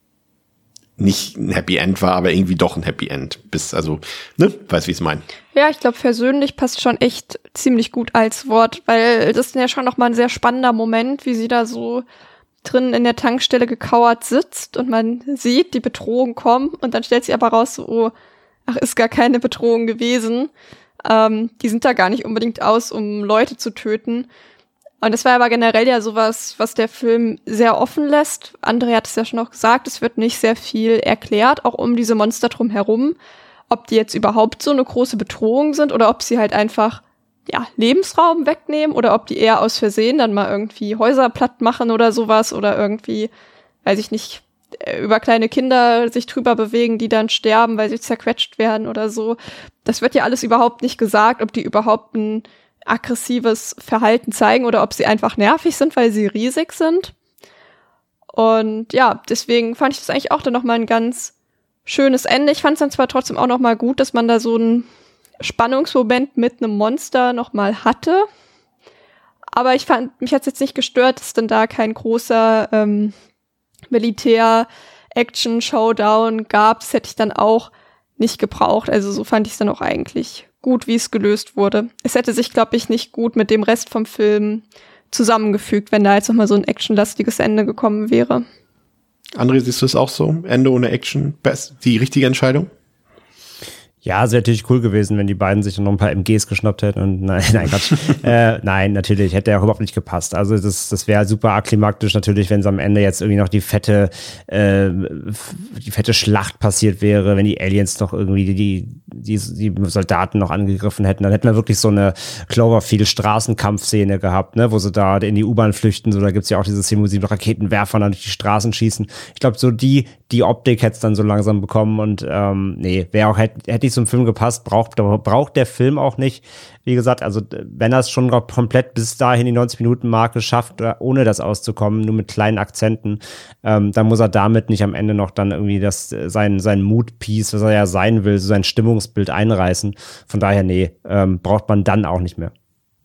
nicht ein Happy End war, aber irgendwie doch ein Happy End. Weißt wie ich es meine. Ja, ich glaube, versöhnlich passt schon echt ziemlich gut als Wort, weil das ist ja schon nochmal ein sehr spannender Moment, wie sie da so drin in der Tankstelle gekauert sitzt und man sieht die Bedrohung kommen und dann stellt sich aber raus, ist gar keine Bedrohung gewesen. Die sind da gar nicht unbedingt aus, um Leute zu töten. Und das war aber generell ja sowas, was der Film sehr offen lässt. André hat es ja schon auch gesagt, es wird nicht sehr viel erklärt, auch um diese Monster drum herum, ob die jetzt überhaupt so eine große Bedrohung sind oder ob sie halt einfach Lebensraum wegnehmen oder ob die eher aus Versehen dann mal irgendwie Häuser platt machen oder sowas oder irgendwie, weiß ich nicht, über kleine Kinder sich drüber bewegen, die dann sterben, weil sie zerquetscht werden oder so. Das wird ja alles überhaupt nicht gesagt, ob die überhaupt ein aggressives Verhalten zeigen oder ob sie einfach nervig sind, weil sie riesig sind. Und ja, deswegen fand ich das eigentlich auch dann nochmal ein ganz schönes Ende. Ich fand es dann zwar trotzdem auch nochmal gut, dass man da so einen Spannungsmoment mit einem Monster nochmal hatte, aber mich hat es jetzt nicht gestört, dass dann da kein großer Militär-Action-Showdown gab. Das hätte ich dann auch nicht gebraucht. Also so fand ich es dann auch eigentlich gut, wie es gelöst wurde. Es hätte sich, glaube ich, nicht gut mit dem Rest vom Film zusammengefügt, wenn da jetzt nochmal so ein actionlastiges Ende gekommen wäre. André, siehst du es auch so? Ende ohne Action, die richtige Entscheidung? Ja, es wäre natürlich cool gewesen, wenn die beiden sich noch ein paar MGs geschnappt hätten und nein, Quatsch. Nein, natürlich, hätte ja auch überhaupt nicht gepasst. Also das wäre super aklimaktisch natürlich, wenn es am Ende jetzt irgendwie noch die fette Schlacht passiert wäre, wenn die Aliens noch irgendwie die Soldaten noch angegriffen hätten. Dann hätten wir wirklich so eine Cloverfield-Straßenkampfszene gehabt, ne, wo sie da in die U-Bahn flüchten. So, da gibt's ja auch diese Szene, wo sie mit Raketenwerfern dann durch die Straßen schießen. Ich glaube, so die Optik hätte es dann so langsam bekommen und hätte nicht zum Film gepasst, braucht der Film auch nicht. Wie gesagt, also wenn er es schon komplett bis dahin die 90-Minuten-Marke schafft, ohne das auszukommen, nur mit kleinen Akzenten, dann muss er damit nicht am Ende noch dann irgendwie sein Mood-Piece, was er ja sein will, so sein Stimmungsbild einreißen. Von daher, braucht man dann auch nicht mehr.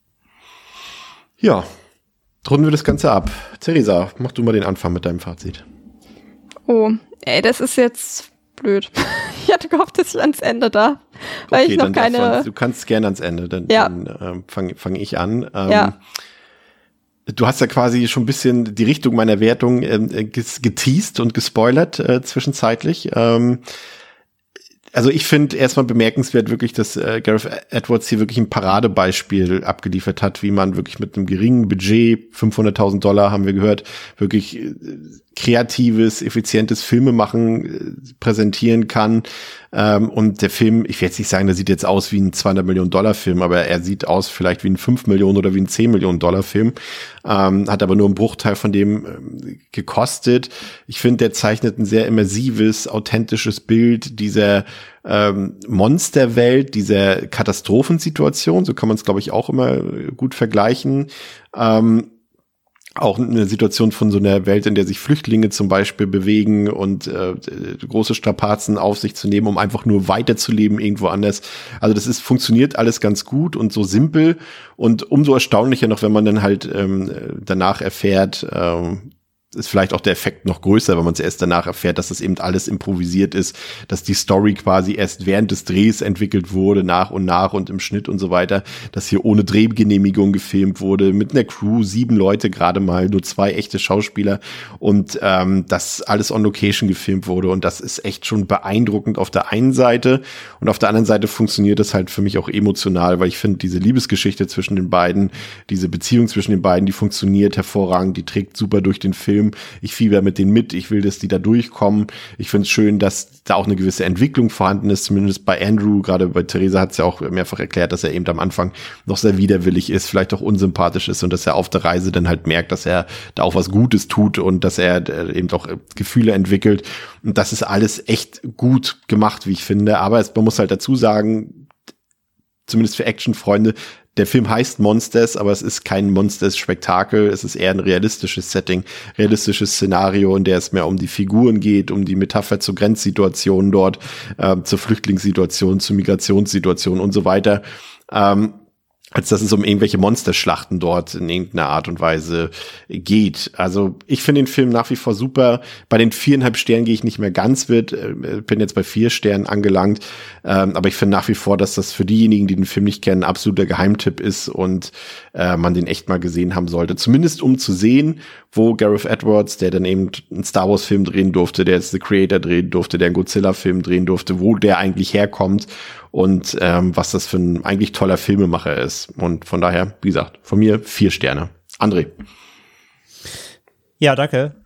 Ja, runden wir das Ganze ab. Theresa, mach du mal den Anfang mit deinem Fazit. Oh, das ist jetzt blöd. Ich hatte gehofft, dass ich ans Ende darf, weil ich noch keine... Du kannst gerne ans Ende, dann fange ich an. Ja. Du hast ja quasi schon ein bisschen die Richtung meiner Wertung geteased und gespoilert zwischenzeitlich. Also ich finde erstmal bemerkenswert wirklich, dass Gareth Edwards hier wirklich ein Paradebeispiel abgeliefert hat, wie man wirklich mit einem geringen Budget, $500.000 haben wir gehört, wirklich kreatives, effizientes Filmemachen präsentieren kann. Und der Film, ich werde jetzt nicht sagen, der sieht jetzt aus wie ein $200 Millionen Film, aber er sieht aus vielleicht wie ein 5 Millionen oder wie ein 10 Millionen Film. Hat aber nur einen Bruchteil von dem gekostet. Ich finde, der zeichnet ein sehr immersives, authentisches Bild dieser Monsterwelt, dieser Katastrophensituation. So kann man es, glaube ich, auch immer gut vergleichen. Auch eine Situation von so einer Welt, in der sich Flüchtlinge zum Beispiel bewegen und große Strapazen auf sich zu nehmen, um einfach nur weiterzuleben irgendwo anders. Also das funktioniert alles ganz gut und so simpel und umso erstaunlicher noch, wenn man dann halt danach erfährt, ist vielleicht auch der Effekt noch größer, wenn man es erst danach erfährt, dass das eben alles improvisiert ist, dass die Story quasi erst während des Drehs entwickelt wurde, nach und im Schnitt und so weiter, dass hier ohne Drehgenehmigung gefilmt wurde, mit einer Crew, 7 Leute gerade mal, nur 2 echte Schauspieler und dass alles on Location gefilmt wurde und das ist echt schon beeindruckend auf der einen Seite und auf der anderen Seite funktioniert das halt für mich auch emotional, weil ich finde, diese Liebesgeschichte zwischen den beiden, diese Beziehung zwischen den beiden, die funktioniert hervorragend, die trägt super durch den Film. Ich fieber mit denen mit, ich will, dass die da durchkommen. Ich finde es schön, dass da auch eine gewisse Entwicklung vorhanden ist, zumindest bei Andrew. Gerade bei Theresa hat es ja auch mehrfach erklärt, dass er eben am Anfang noch sehr widerwillig ist, vielleicht auch unsympathisch ist und dass er auf der Reise dann halt merkt, dass er da auch was Gutes tut und dass er eben auch Gefühle entwickelt. Und das ist alles echt gut gemacht, wie ich finde. Aber man muss halt dazu sagen, zumindest für Actionfreunde, der Film heißt Monsters, aber es ist kein Monsters-Spektakel. Es ist eher ein realistisches Setting, realistisches Szenario, in der es mehr um die Figuren geht, um die Metapher zu Grenzsituationen dort, zur Flüchtlingssituation, zur Migrationssituation und so weiter. Als dass es um irgendwelche Monsterschlachten dort in irgendeiner Art und Weise geht. Also ich finde den Film nach wie vor super. Bei den 4,5 Sternen gehe ich nicht mehr ganz mit. Bin jetzt bei 4 Sternen angelangt. Aber ich finde nach wie vor, dass das für diejenigen, die den Film nicht kennen, ein absoluter Geheimtipp ist und man den echt mal gesehen haben sollte. Zumindest um zu sehen, wo Gareth Edwards, der dann eben einen Star Wars Film drehen durfte, der jetzt The Creator drehen durfte, der einen Godzilla Film drehen durfte, wo der eigentlich herkommt. Und was das für ein eigentlich toller Filmemacher ist. Und von daher, wie gesagt, von mir 4 Sterne. André. Ja, danke.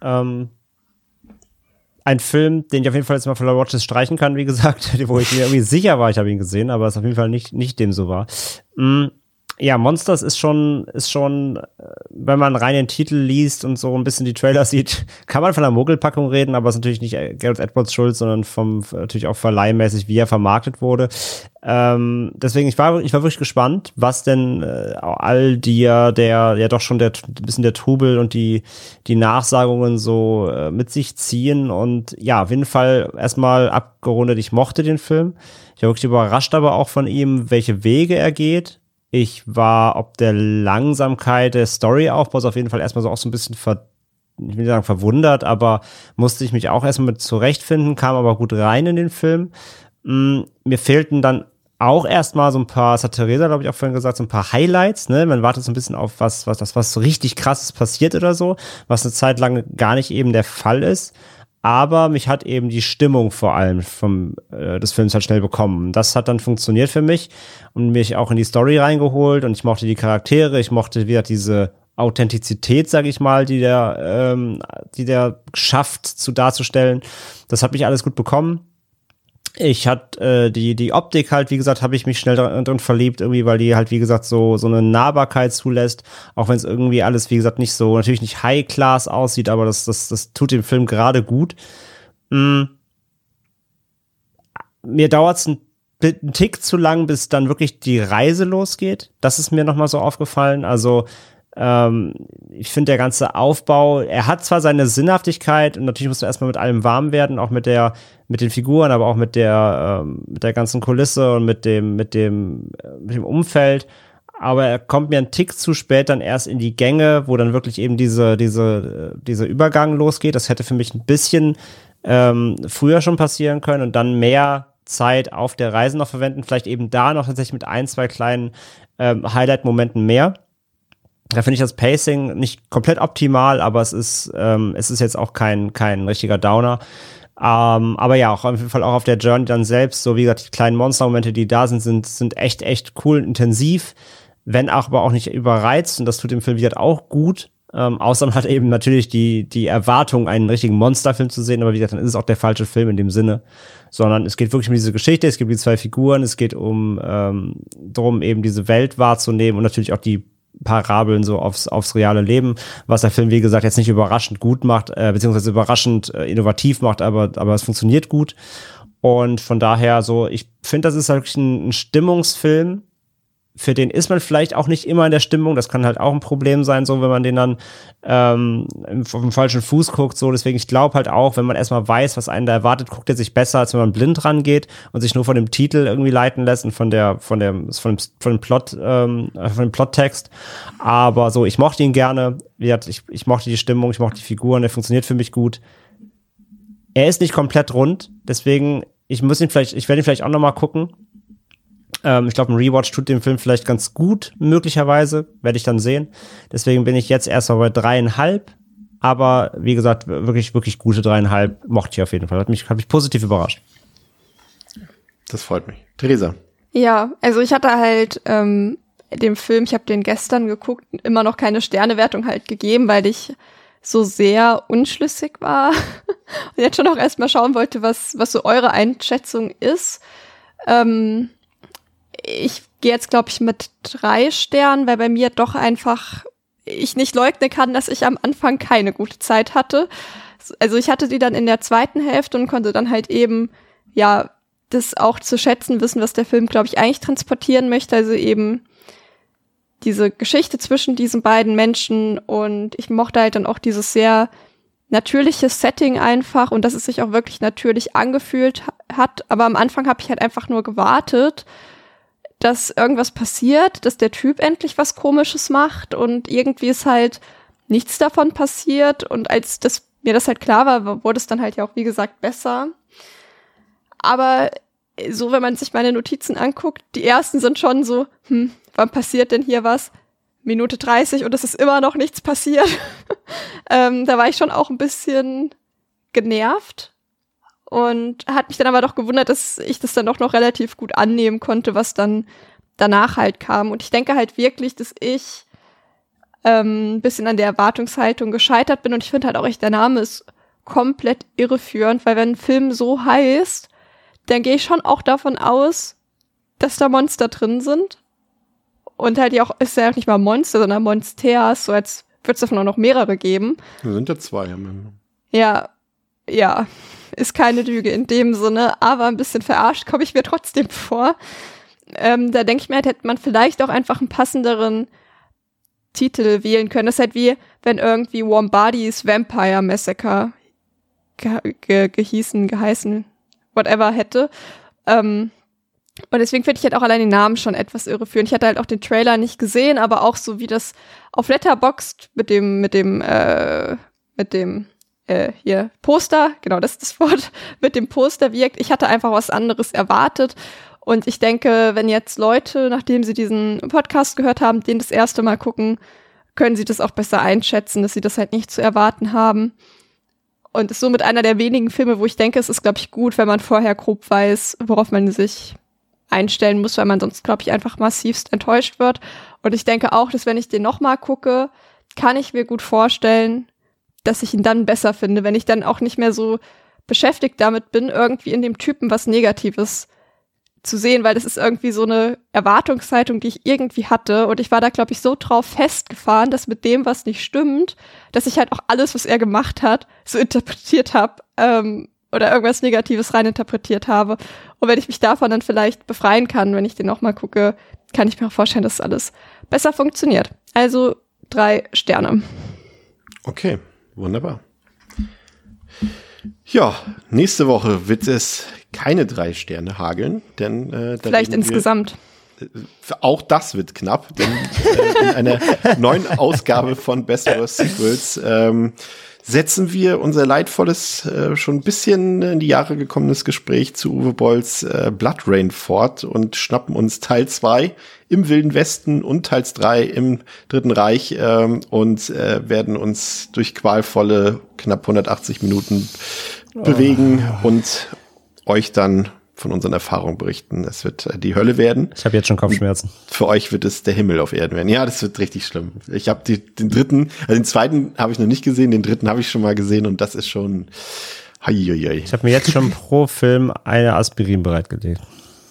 Ein Film, den ich auf jeden Fall jetzt mal von der Watchlist streichen kann, wie gesagt, wo ich mir irgendwie sicher war, ich habe ihn gesehen, aber es auf jeden Fall nicht dem so war. Ja, Monsters ist schon, wenn man rein den Titel liest und so ein bisschen die Trailer sieht, kann man von einer Mogelpackung reden, aber es ist natürlich nicht Gareth Edwards Schuld, sondern natürlich auch verleihmäßig, wie er vermarktet wurde. Deswegen, ich war wirklich gespannt, was denn all der doch schon ein bisschen der Trubel und die Nachsagungen so mit sich ziehen und ja, auf jeden Fall erstmal abgerundet, ich mochte den Film. Ich war wirklich überrascht aber auch von ihm, welche Wege er geht. Ich war ob der Langsamkeit des Storyaufbaus auf jeden Fall erstmal so auch so ein bisschen ich will nicht sagen verwundert, aber musste ich mich auch erstmal mit zurechtfinden, kam aber gut rein in den Film. Mir fehlten dann auch erstmal so ein paar, das hat Theresa, glaube ich, auch vorhin gesagt, so ein paar Highlights, ne? Man wartet so ein bisschen auf was so richtig krasses passiert oder so, was eine Zeit lang gar nicht eben der Fall ist. Aber mich hat eben die Stimmung vor allem des Films halt schnell bekommen. Das hat dann funktioniert für mich und mich auch in die Story reingeholt und ich mochte die Charaktere, ich mochte wieder diese Authentizität, sag ich mal, die der schafft darzustellen. Das hat mich alles gut bekommen. Ich hatte die Optik halt, wie gesagt, habe ich mich schnell drin verliebt, irgendwie, weil die halt, wie gesagt, so eine Nahbarkeit zulässt, auch wenn es irgendwie alles, wie gesagt, natürlich nicht High-Class aussieht, aber das tut dem Film gerade gut. Mir dauert es einen Tick zu lang, bis dann wirklich die Reise losgeht. Das ist mir nochmal so aufgefallen. Also ich finde, der ganze Aufbau, er hat zwar seine Sinnhaftigkeit und natürlich musst du erstmal mit allem warm werden, auch mit den Figuren, aber auch mit der ganzen Kulisse und mit dem Umfeld. Aber er kommt mir einen Tick zu spät dann erst in die Gänge, wo dann wirklich eben dieser Übergang losgeht. Das hätte für mich ein bisschen früher schon passieren können und dann mehr Zeit auf der Reise noch verwenden. Vielleicht eben da noch tatsächlich mit 1, 2 kleinen Highlight-Momenten mehr. Da finde ich das Pacing nicht komplett optimal, aber es ist jetzt auch kein richtiger Downer. Aber ja, auch auf jeden Fall auch auf der Journey dann selbst, so wie gesagt, die kleinen Monster-Momente, die da sind echt cool und intensiv, wenn aber auch nicht überreizt und das tut dem Film wieder auch gut. Außer man hat eben natürlich die Erwartung, einen richtigen Monsterfilm zu sehen, aber wie gesagt, dann ist es auch der falsche Film in dem Sinne. Sondern es geht wirklich um diese Geschichte, es gibt die 2 Figuren, es geht darum, eben diese Welt wahrzunehmen und natürlich auch die Parabeln so aufs reale Leben, was der Film, wie gesagt, jetzt nicht überraschend gut macht, beziehungsweise überraschend innovativ macht, aber es funktioniert gut. Und von daher so, ich finde, das ist halt wirklich ein Stimmungsfilm für den ist man vielleicht auch nicht immer in der Stimmung. Das kann halt auch ein Problem sein, so wenn man den dann auf dem falschen Fuß guckt. So, deswegen, ich glaube halt auch, wenn man erstmal weiß, was einen da erwartet, guckt er sich besser, als wenn man blind rangeht und sich nur von dem Titel irgendwie leiten lässt und von dem Plottext. Aber so, ich mochte ihn gerne. Ich mochte die Stimmung, ich mochte die Figuren, der funktioniert für mich gut. Er ist nicht komplett rund, deswegen, ich werde ihn vielleicht auch nochmal gucken. Ich glaube, ein Rewatch tut dem Film vielleicht ganz gut, möglicherweise, werde ich dann sehen. Deswegen bin ich jetzt erstmal bei 3,5, aber wie gesagt, wirklich, wirklich gute 3,5 mochte ich auf jeden Fall. Hat mich positiv überrascht. Das freut mich. Theresa. Ja, also ich hatte halt dem Film, ich habe den gestern geguckt, immer noch keine Sternewertung halt gegeben, weil ich so sehr unschlüssig war und jetzt schon auch erstmal schauen wollte, was so eure Einschätzung ist. Ich gehe jetzt, glaube ich, mit 3 Sternen, weil bei mir doch einfach ich nicht leugnen kann, dass ich am Anfang keine gute Zeit hatte. Also ich hatte die dann in der zweiten Hälfte und konnte dann halt eben, ja, das auch zu schätzen wissen, was der Film, glaube ich, eigentlich transportieren möchte. Also eben diese Geschichte zwischen diesen beiden Menschen und ich mochte halt dann auch dieses sehr natürliche Setting einfach und dass es sich auch wirklich natürlich angefühlt hat. Aber am Anfang habe ich halt einfach nur gewartet, dass irgendwas passiert, dass der Typ endlich was Komisches macht und irgendwie ist halt nichts davon passiert und als mir das halt klar war, wurde es dann halt ja auch, wie gesagt, besser. Aber so, wenn man sich meine Notizen anguckt, die ersten sind schon so, wann passiert denn hier was? Minute 30 und es ist immer noch nichts passiert. Da war ich schon auch ein bisschen genervt. Und hat mich dann aber doch gewundert, dass ich das dann doch noch relativ gut annehmen konnte, was dann danach halt kam. Und ich denke halt wirklich, dass ich ein bisschen an der Erwartungshaltung gescheitert bin. Und ich finde halt auch echt, der Name ist komplett irreführend, weil wenn ein Film so heißt, dann gehe ich schon auch davon aus, dass da Monster drin sind. Und halt ja auch, ist ja auch nicht mal Monster, sondern Monsters, so als würde es davon auch noch mehrere geben. Da sind ja 2 am Ende. Ja. Ist keine Lüge in dem Sinne, aber ein bisschen verarscht komme ich mir trotzdem vor. Da denke ich mir halt, hätte man vielleicht auch einfach einen passenderen Titel wählen können. Das ist halt wie, wenn irgendwie Warm Bodies Vampire Massacre geheißen, whatever hätte. Und deswegen finde ich halt auch allein den Namen schon etwas irreführend. Ich hatte halt auch den Trailer nicht gesehen, aber auch so wie das auf Letterboxd mit dem hier Poster, genau, das ist das Wort, mit dem Poster wirkt. Ich hatte einfach was anderes erwartet und ich denke, wenn jetzt Leute, nachdem sie diesen Podcast gehört haben, den das erste Mal gucken, können sie das auch besser einschätzen, dass sie das halt nicht zu erwarten haben. Und ist somit einer der wenigen Filme, wo ich denke, es ist, glaube ich, gut, wenn man vorher grob weiß, worauf man sich einstellen muss, weil man sonst, glaube ich, einfach massivst enttäuscht wird. Und ich denke auch, dass wenn ich den nochmal gucke, kann ich mir gut vorstellen, dass ich ihn dann besser finde, wenn ich dann auch nicht mehr so beschäftigt damit bin, irgendwie in dem Typen was Negatives zu sehen, weil das ist irgendwie so eine Erwartungshaltung, die ich irgendwie hatte und ich war da, glaube ich, so drauf festgefahren, dass mit dem, was nicht stimmt, dass ich halt auch alles, was er gemacht hat, so interpretiert habe oder irgendwas Negatives reininterpretiert habe. Und wenn ich mich davon dann vielleicht befreien kann, wenn ich den nochmal gucke, kann ich mir auch vorstellen, dass alles besser funktioniert. Also 3 Sterne. Okay. Wunderbar. Ja, nächste Woche wird es keine 3 Sterne hageln, denn vielleicht insgesamt. Auch das wird knapp, denn in einer neuen Ausgabe von Best Worst Sequels setzen wir unser leidvolles, schon ein bisschen in die Jahre gekommenes Gespräch zu Uwe Bolls Blood Rain fort und schnappen uns Teil 2 im Wilden Westen und Teil 3 im Dritten Reich und werden uns durch qualvolle knapp 180 Minuten bewegen und euch dann von unseren Erfahrungen berichten. Es wird die Hölle werden. Ich habe jetzt schon Kopfschmerzen. Für euch wird es der Himmel auf Erden werden. Ja, das wird richtig schlimm. Ich habe den zweiten habe ich noch nicht gesehen, den dritten habe ich schon mal gesehen und das ist schon heieiei. Ich habe mir jetzt schon pro Film eine Aspirin bereitgelegt.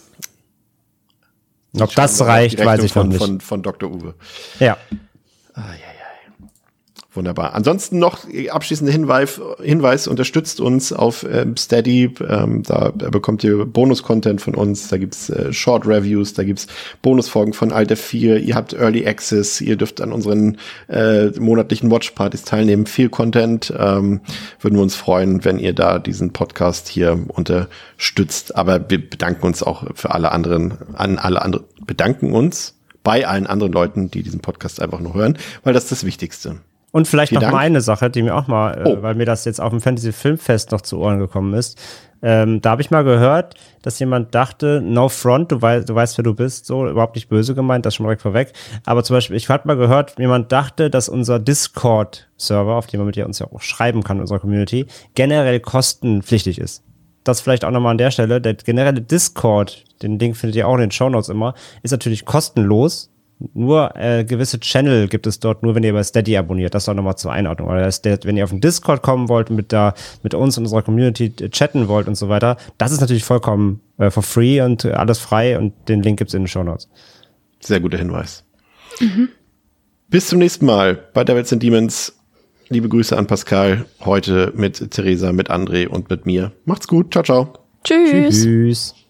Ob das reicht, weiß ich noch nicht. Von Dr. Uwe. Ja. Wunderbar. Ansonsten noch abschließender Hinweis, unterstützt uns auf Steady. Da bekommt ihr Bonus-Content von uns. Da gibt's Short-Reviews, da gibt's Bonusfolgen von Alter 4. Ihr habt Early Access. Ihr dürft an unseren monatlichen Watch-Partys teilnehmen. Viel Content. Würden wir uns freuen, wenn ihr da diesen Podcast hier unterstützt. Aber wir bedanken uns auch für bedanken uns bei allen anderen Leuten, die diesen Podcast einfach nur hören, weil das ist das Wichtigste. Und vielleicht noch mal eine Sache, die mir auch mal, weil mir das jetzt auf dem Fantasy-Filmfest noch zu Ohren gekommen ist. Da habe ich mal gehört, dass jemand dachte, no front, du weißt, wer du bist, so, überhaupt nicht böse gemeint, das schon mal direkt vorweg. Aber zum Beispiel, ich habe mal gehört, jemand dachte, dass unser Discord-Server, auf dem man mit uns ja auch schreiben kann in unserer Community, generell kostenpflichtig ist. Das vielleicht auch nochmal an der Stelle. Der generelle Discord, den Link findet ihr auch in den Shownotes immer, ist natürlich kostenlos. Nur gewisse Channel gibt es dort nur, wenn ihr bei Steady abonniert. Das auch nochmal zur Einordnung. Oder wenn ihr auf den Discord kommen wollt, mit uns und unserer Community chatten wollt und so weiter, das ist natürlich vollkommen for free und alles frei und den Link gibt's in den Shownotes. Sehr guter Hinweis. Bis zum nächsten Mal bei Devils and Demons. Liebe Grüße an Pascal. Heute mit Theresa, mit André und mit mir. Macht's gut. Ciao, ciao. Tschüss. Tschüss.